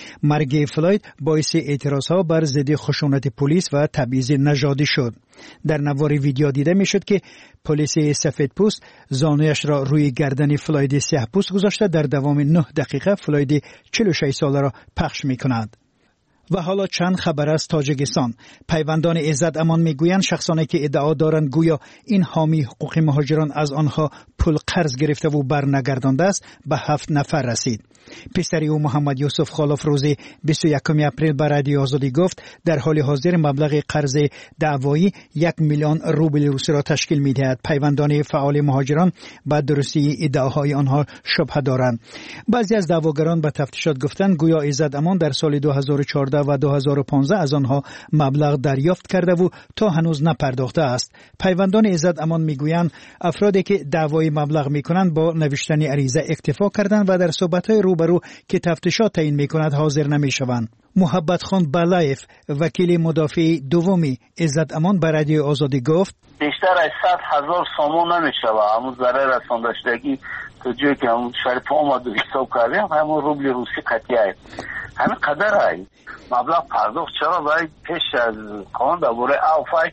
مرگ فلوید باعث اعتراضها بر ضد خشونت پلیس و تبعیض نژادی شد. در نوار ویدیو دیده می شد که پلیس سفیدپوست زانویش را روی گردن فلوید سیاه‌پوست گذاشته در دوام نه دقیقه فلوید چهل و شش ساله را پخش می کند. و حالا چند خبر از تاجیکستان. پیوندان عزت امان میگویند شخصانی که ادعا دارند گویا این حامی حقوق مهاجران از آنها پول قرض گرفته و برنگردانده است به هفت نفر رسید. پسری او محمد یوسف خالف روز بیست و یکم اپریل به رادیو آزادی گفت در حال حاضر مبلغ قرض دعوایی یک میلیون روبل روسی را تشکیل می‌دهد. پیوندان فعال مهاجران به درستی ادعاهای آنها شبهه دارند. بعضی از دعواگران به تفتیشات گفتند گویا عزت امان در سال دو هزار و چهارده و دو هزار و پانزده از آنها مبلغ دریافت کرده و تا هنوز نپرداخته است. پیوندان عزت امان میگویند افرادی که دعوای مبلغ میکنند با نوشتن عریضه اکتفا کردند و در صحبت‌های روبرو که تفتیشات تعیین میکند حاضر نمیشوند. محبت خان بلایف وکیل مدافع دومی عزت امان به رادیو آزادی گفت بیشتر از صد هزار سامان نمیشود. همون ضرر رسانده شدگی تو جایی که همون شریف آمد و حساب کردیم همون روبل روسی قطعی است. همین قدر است. مبلغ پرداخت چرا باید پیش از قانون درباره عفو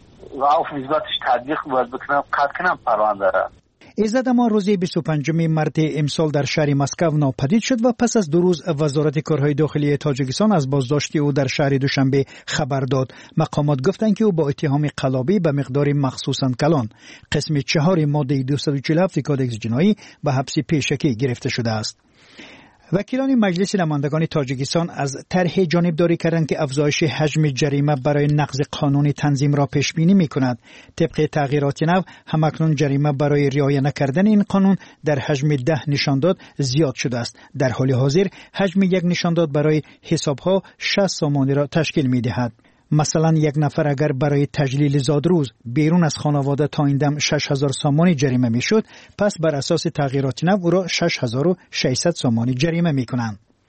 عفو نسبتش تطبیق باید بکنم قطع کنم پرونده را. عزت امان روز بیست و پنجم مارس امسال در شهر مسکو ناپدید شد و پس از دو روز وزارت کارهای داخلی تاجیکستان از بازداشت او در شهر دوشنبه خبر داد. مقامات گفتند که او با اتهام قلابی به مقدار مخصوصاً کلان قسم چهار ماده دویست و چهل و هفت کادکس جنایی به حبس پیشکی گرفته شده است. وکیلان مجلس نمایندگان تاجیکستان از طرح جانبداری کردند که افزایش حجم جریمه برای نقض قانون تنظیم را پیش بینی می‌کند. طبق تغییرات نو همکنون جریمه برای رعایت نکردن این قانون در حجم ده نشانداد زیاد شده است. در حال حاضر حجم یک نشانداد برای حساب‌ها شصت سامانی را تشکیل می‌دهد. مثلا یک نفر اگر برای تجلیل زادروز بیرون از خانواده تا این دم شش هزار سامانی جریمه میشد، پس بر اساس تغییرات نو او را شش هزار و ششصد سامانی جریمه میکنند.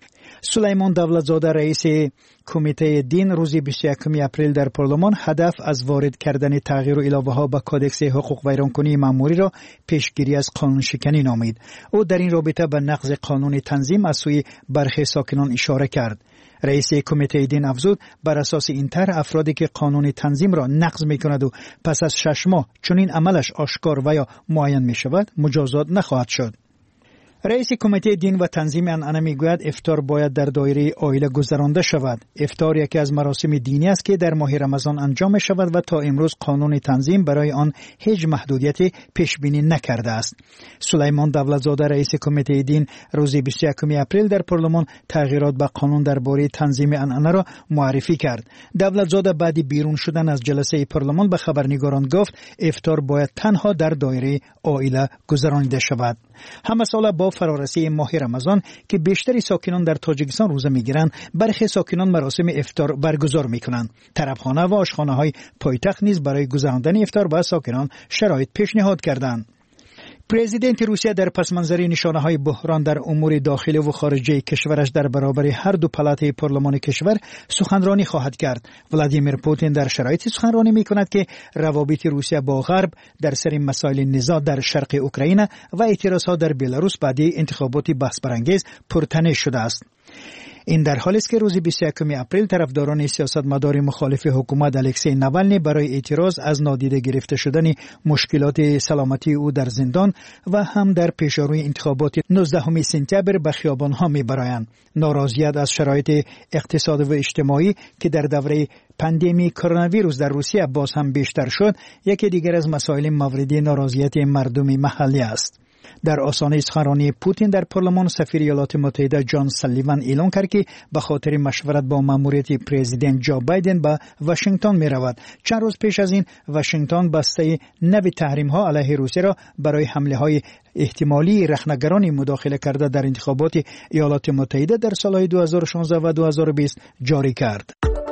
سلیمان دولتزاده رئیس کمیته دین روز بیست و یکم اپریل در پارلمان هدف از وارد کردن تغییر و علاوه ها به کدکس حقوق ویرانکنی مأموری را پیشگیری از قانون شکنی نامید. او در این رابطه به نقض قانون تنظیم از سوی برخی ساکنان اشاره کرد. رئیس کمیته دین افزود بر اساس این طرح افرادی که قانون تنظیم را نقض می کند و پس از شش ماه چنین عملش آشکار و یا معین می شود مجازات نخواهد شد. رئیس کمیته دین و تنظیم عنعنه میگوید افطار باید در دایره عائله گذرانده شود. افطار یکی از مراسم دینی است که در ماه رمضان انجام می شود و تا امروز قانون تنظیم برای آن هیچ محدودیت پیش بینی نکرده است. سلیمان دولتزاده رئیس کمیته دین روز بیست و یکم اپریل در پارلمان تغییرات به قانون درباره تنظیم عنعنه را معرفی کرد. دولتزاده بعد بیرون شدن از جلسه پارلمان به خبرنگاران گفت افطار باید تنها در دایره عائله گذرانیده شود. همه ساله با فرارسی ماه رمضان که بیشتری ساکنان در تاجیکستان روزه میگیرند، برخی ساکنان مراسم افطار برگزار میکنند. طربخانه و آشخانه های پایتخت نیز برای گذراندن افطار به ساکنان شرایط پیشنهاد کردند. پرزیدنت روسیه در پس منظر نشانه های بحران در امور داخلی و خارجی کشورش در برابر هر دو پلات پارلمان کشور سخنرانی خواهد کرد. ولادیمیر پوتین در شرایطی سخنرانی می کند که روابط روسیه با غرب در سر مسائل نزاع در شرق اوکراین و اعتراضات در بلاروس بعد انتخابات بحث برانگیز پرتنش شده است. این در حالی است که روز بیست و یکم اپریل طرفداران سیاستمدار مخالف حکومت الکسی ناوالنی برای اعتراض از نادیده گرفته شدن مشکلات سلامتی او در زندان و هم در پیشروی انتخابات نوزدهم سپتامبر به خیابان‌ها می‌برایند. ناراضیت از شرایط اقتصادی و اجتماعی که در دوره پاندمی کرونا ویروس در روسیه باز هم بیشتر شد، یکی دیگر از مسائل مورد ناراضیت مردم محلی است. در آستانه سخنرانی پوتین در پارلمان سفیر ایالات متحده جان سالیوان اعلام کرد که به خاطر مشورت با ماموریت پرزیدنت جو بایدن به واشنگتن می رود. چند روز پیش از این واشنگتن بسته نوی تحریم ها علیه روسیه را برای حمله های احتمالی رخنه‌گرانی مداخله کرده در انتخابات ایالات متحده در سالهای دو هزار و شانزده و دو هزار و بیست جاری کرد.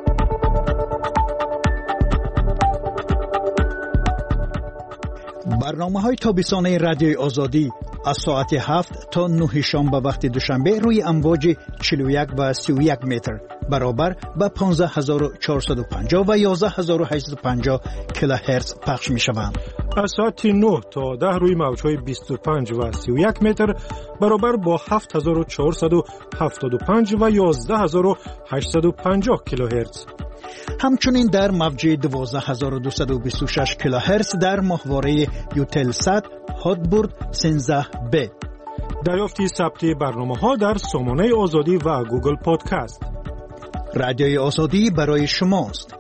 برنامه های تابستانه رادیوی آزادی از ساعت هفت تا نه شنبه وقت دوشنبه روی امواج چهل و یک و سی و یک متر برابر به پانزده هزار و چهارصد و پنجاه و یازده هزار و هشتصد و پنجاه کیلوهرتز پخش می شوند. از ساعت نه تا ده روی موج‌های بیست و پنج و سی و یک متر برابر با هفت هزار و چهارصد و هفتاد و پنج و یازده هزار و هشتصد و پنجاه کیلوهرتز. همچنین در موج دوازده هزار و دویست و بیست و شش کیلوهرتز در ماهواره یوتلسات هاتبورد سیزده بی. دریافتی ثبت برنامه‌ها در سامانه آزادی و گوگل پادکست. رادیوی آزادی برای شماست.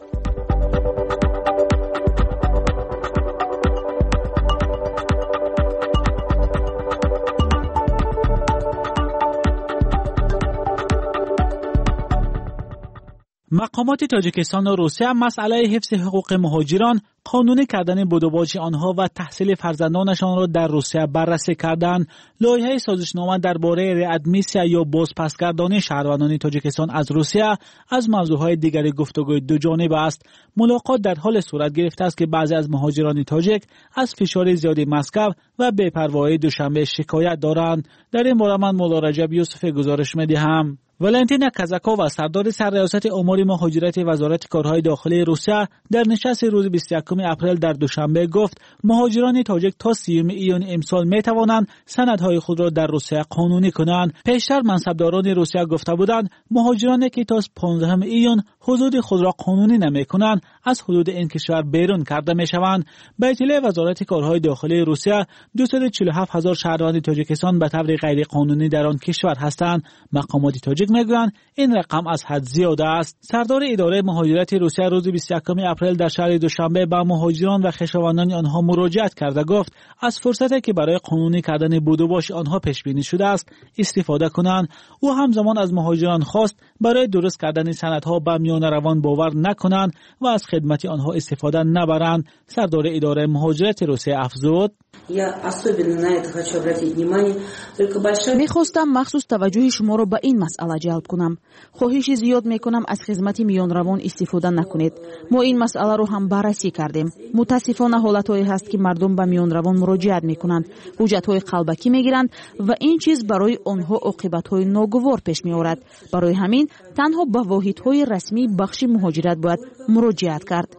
مقامات تاجیکستان و روسیه مسئله حفظ حقوق مهاجران، قانونی کردن بدوباج آنها و تحصیل فرزندانشان را در روسیه بررسی کردند. لایحه سازشنامه درباره ریادمیسیا یا بازپسگردانی شهروندان تاجیکستان از روسیه از موضوعهای دیگر گفتگوی دو جانبه است. ملاقات در حال صورت گرفته است که بعضی از مهاجران تاجیک از فشار زیادی مسکو و بی‌پروایی دوشنبه شکایت دارند. در این باره من مولا رجب یوسف گزارش می‌دهم. ولنتینا کازاکووا سردار سرریاست امور مهاجرت وزارت کارهای داخلی روسیه در نشست روز بیست و یکم اپریل در دوشنبه گفت مهاجران تاجیک تا سیوم ایون امسال می توانند سندهای خود را در روسیه قانونی کنند. پیشتر منصبداران روسیه گفته بودند مهاجرانی که تا پانزدهم ایون حدود خود را قانونی نمی کنند از حدود این کشور بیرون کرده می شوند. به اطلاع وزارت کارهای داخلی روسیه دویست و چهل و هفت هزار شهروند تاجیکستان به طور غیر قانونی در آن کشور هستند. مقامات تاجیک میگویند این رقم از حد زیاده است. سردار اداره مهاجرت روسیه روز بیست و یکم اپریل در شهر دوشنبه به مهاجران و خویشاوندان آنها مراجعت کرده گفت از فرصتی که برای قانونی کردن بدوباش آنها پیش بینی شده است استفاده کنند. او همزمان از مهاجران خواست برای درست کردن سندها به میان روان باور نکنند و از خدمت آنها استفاده نبرند. سردار اداره مهاجرت روسیه افزود میخواستم مخصوص توجه شما را به این مسئله جلب کنم. خواهش زیاد میکنم از خدمت میان روان استفاده نکنید. ما این مسئله رو هم بررسی کردیم. کردیم. متاسفانه حالتهایی هست که مردم به میانروان مراجعت میکنند، حجتهای قلبکی میگیرند و این چیز برای آنها عاقبتهای ناگوار پیش میآورد. برای همین تنها به واحدهای رسمی بخش مهاجرت باید مراجعت کرد.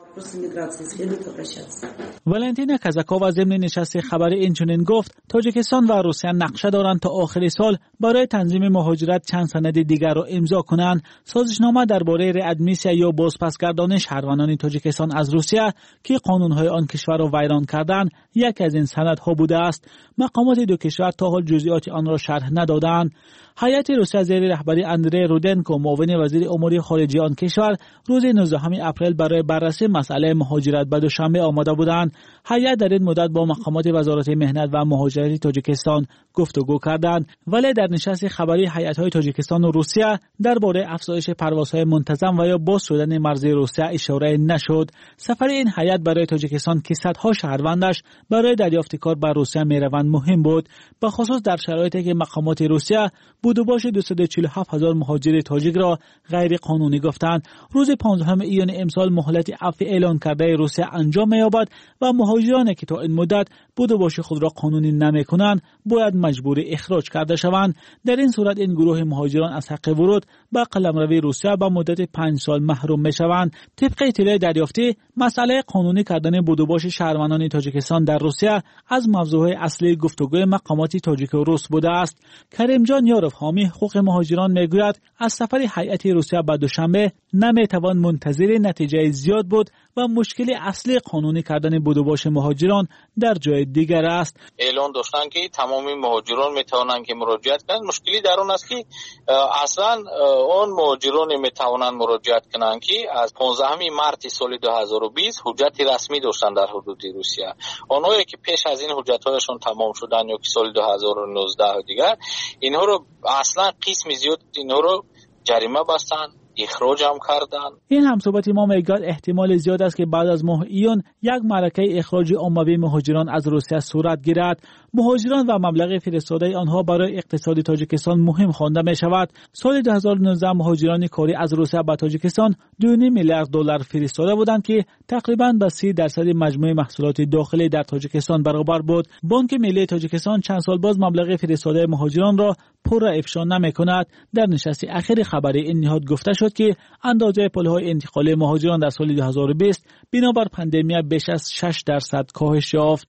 ولنتینا کازاکووا ضمن نشست خبری اینچنین گفت تاجیکستان و روسیه نقشه دارند تا آخر سال برای تنظیم مهاجرت چند سند دیگر را امضا کنند. سازشنامه درباره ریادمیسیا یا بازپسگردانی شهروندان تاجیکستان از روسیه که قانونهای آن کشور را ویران کردند یکی از این سندها بوده است. مقامات دو کشور تا حال جزئیات آن را شرح ندادند. هیئت روسیه زیر رهبری اندری رودنکو معاون وزیر امور خارجه آن کشور روز نوزدهم اپریل برای بررسی مسئله مهاجرت به دوشنبه آماده بودند. هیئت در این مدت با مقامات وزارت مهنت و مهاجرت تاجیکستان گفتگو کردند، ولی در نشست خبری هیئت‌های تاجیکستان و روسیه درباره افزایش پروازهای منتظم و یا باز شدن مرزی روسیه اشاره نشد. سفر این هیئت برای تاجیکستان که صدها شهروندش برای دریافت کار به روسیه میروند مهم بود، به خصوص در شرایطی که مقامات روسیه بودوباش دویست و چهل و هفت هزار مهاجر تاجیک را غیر قانونی گفتند. روز پانزدهم ایون امسال مهلت عفو اعلان کرده روسیه انجام می‌یابد و مهاجرانی که تا این مدت بودوباش خود را قانونی نمی‌کنند باید مجبور اخراج کرده شوند. در این صورت این گروه مهاجران از حق ورود به قلمرو روسیه به مدت پنج سال محروم می‌شوند. طبق اطلاع دریافتی، مسئله قانونی کردن بودوباش شهروندان تاجیکستان در روسیه از موضوع اصلی گفتگوی مقامات تاجیک و روس بوده است. کریمجان یاروف حامی حقوق مهاجران میگوید از سفر هیئت روسیه به دوشنبه نمیتوان منتظر نتیجه زیاد بود و مشکل اصلی قانونی کردن بودوباش مهاجران در جای دیگر است. اعلان داشتن که تمامی مهاجران میتوانند که مراجعت کنند. مشکلی در اون است که اصلا اون مهاجران میتوانند مراجعت کنند که از پانزدهم مارس سال دو هزار و بیست حجت رسمی داشتن در حدود روسیه. اونایی که پیش از این حجت‌هایشون تمام شدن یا که سال دو هزار و نوزده و دیگر، اینها رو اصلا قسم زیاد اینها رو جریمه بستن، اخراج هم کردن. این همصحبت ما میگوید احتمال زیاد است که بعد از ماه ایون یک معرکه اخراج عمومی مهاجران از روسیه صورت گیرد. مهاجران و مبلغ فرستاده آنها برای اقتصاد تاجیکستان مهم خوانده می شود. سال دو هزار و نوزده مهاجران کاری از روسیه به تاجیکستان دو و نیم میلیارد دلار فرستاده بودند که تقریباً به سی درصد مجموع محصولات داخلی در تاجیکستان برابر بود. بانک ملی تاجیکستان چند سال باز مبلغ فرستاده مهاجران را پر افشا نمی کند. در نشست اخیر خبری این نهاد گفته شد که اندازه پولهای انتقالی مهاجران در سال دو هزار و بیست بنابر پاندمی بیش از شش درصد کاهش یافت.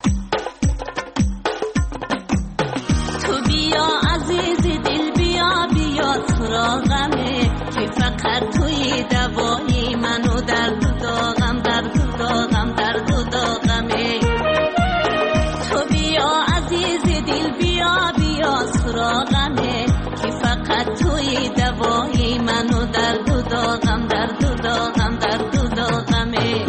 تو بیا عزیز دل بیا بیا سراغمه که فقط توی دوایی منو در داغم در داغم در داغمه. تو بیا عزیز دل بیا بیا سراغمه که فقط توی دوایی منو در داغم در داغم در داغمه.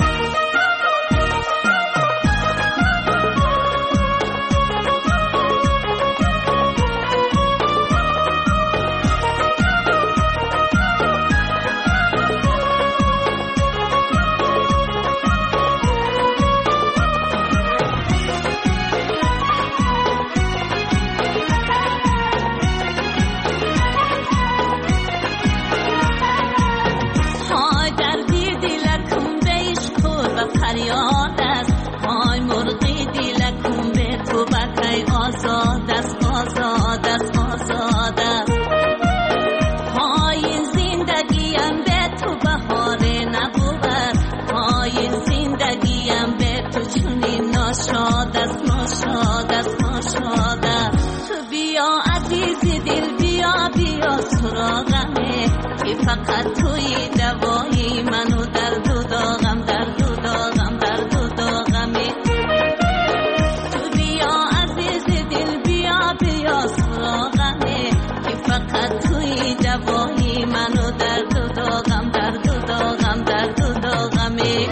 فریاد است های مرغی دلکم به تو بکی آزاد است آزاد است آزاد است. های زندگیم به تو بهاره نبود، های زندگیم به تو چونین ناشاد است ناشاد است ناشاد است. تو بیا عزیز دل بیا بیا سراغمه که فقط توی دوایی منو در دو داغم در دو داغم در دو داغمه. تو بیا عزیز دل بیا بیا سراغمه که فقط توی دوایی منو در دو داغم در دو داغم در دو داغمه.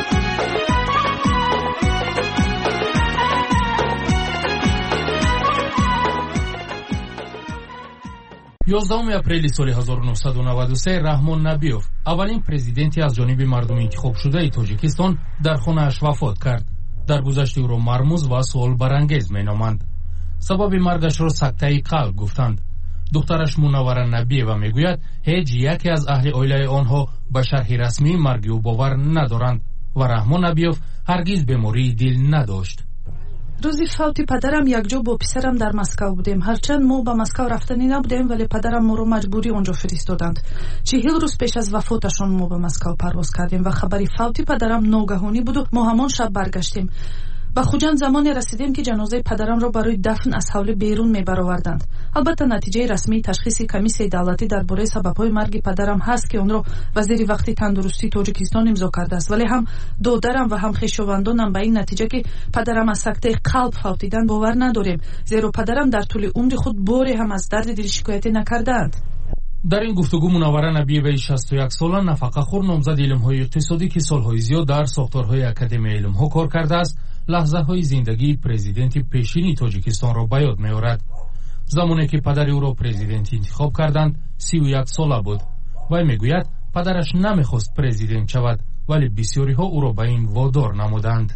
یازدهم اپریل سال هزار و نهصد و نود و سه رحمان نبیوف اولین پرزیدنتی از جانب مردم انتخاب شده تاجیکستان در خانه‌اش وفات کرد. در گذشت او را مرموز و سوال برانگیز مینامند. سبب مرگش را سکته قلب گفتند. دخترش منوره نبیوه میگوید هیچ یکی از اهل عائله آنها به شرح رسمی مرگ او باور ندارند. و رحمان نبیوف هرگز بیماری دل نداشت. روزی فوت پدرم یک جا با پسرم در مسکو بودیم. هرچند ما به مسکو رفتنی نبودیم ولی پدرم ما رو مجبوری اونجا فرستادند. چهل روز پیش از وفاتشون ما به مسکو پرواز کردیم و خبری فوت پدرم ناگهانی بود و ما همان شب برگشتیم. به خوجند زمانی رسیدیم که جنازه پدرم را برای دفن از حوله بیرون میبرآوردند. البته نتیجه رسمی تشخیص کمیسیای دولتی درباره سبب‌های مرگ پدرم هست که اون را وزیر وقتی تندرستی تاجیکستان امضا کرده است، ولی هم دودرم و هم خویشاوندانم به این نتیجه که پدرم از سکته قلب فوتیدن باور نداریم، زیرا پدرم در طول عمر خود باری هم از درد دل شکایت نکردند. در این گفتگو منوره نبیوی شصت و یک ساله نفقه‌خوار نامزد علم‌های اقتصادی که سال‌های زیاد در ساختارهای اکادمی علم‌ها کار کرده است، لحظه‌های زندگی پرزیدنت پیشین تاجیکستان را به یاد می‌آورد. زمانی که پدر او را پرزیدنت انتخاب کردند سی و یک ساله بود. وی میگوید پدرش نمیخواست پرزیدنت شود ولی بسیاری ها او را به این وادار نمودند.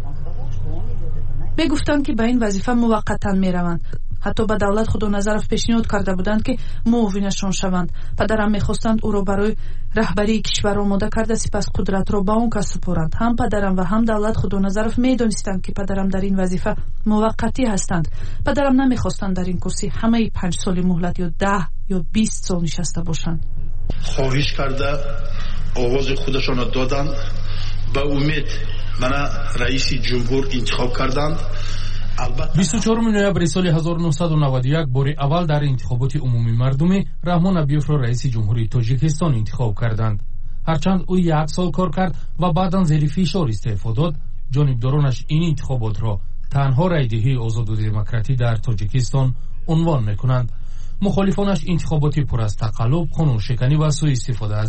میگفتند که به این وظیفه موقتا میروند. حتی به دولت خدا نظرف پیشنهاد کرده بودند که معاونشان شوند. پدرم میخواستند او را برای رهبری کشور آماده کرده سپس قدرت را به اون کس سپارند. هم پدرم و هم دولت خدا نظرف میدانستند که پدرم در این وظیفه موقتی هستند. پدرم نمیخواستند در این کرسی همه پنج سال مهلت یا ده یا بیست سال نشسته باشند. خواهش کرده آواز خودشان را دادند. به امید من رئیس جمهور انتخاب کردند. بیست و چهارم نوامبر سال هزار و نهصد و نود و یک بار اول در انتخابات عمومی مردمی رحمان نبیوف را رئیس جمهوری تاجیکستان انتخاب کردند. هرچند او یک سال کار کرد و بعداً زیر فشار استعفا داد، جانبدارانش این انتخابات را تنها رایدهی آزاد و دموکراتی در تاجیکستان عنوان میکنند. مخالفانش انتخاباتی پر از تقلب، قانون شکنی و سوء استفاده از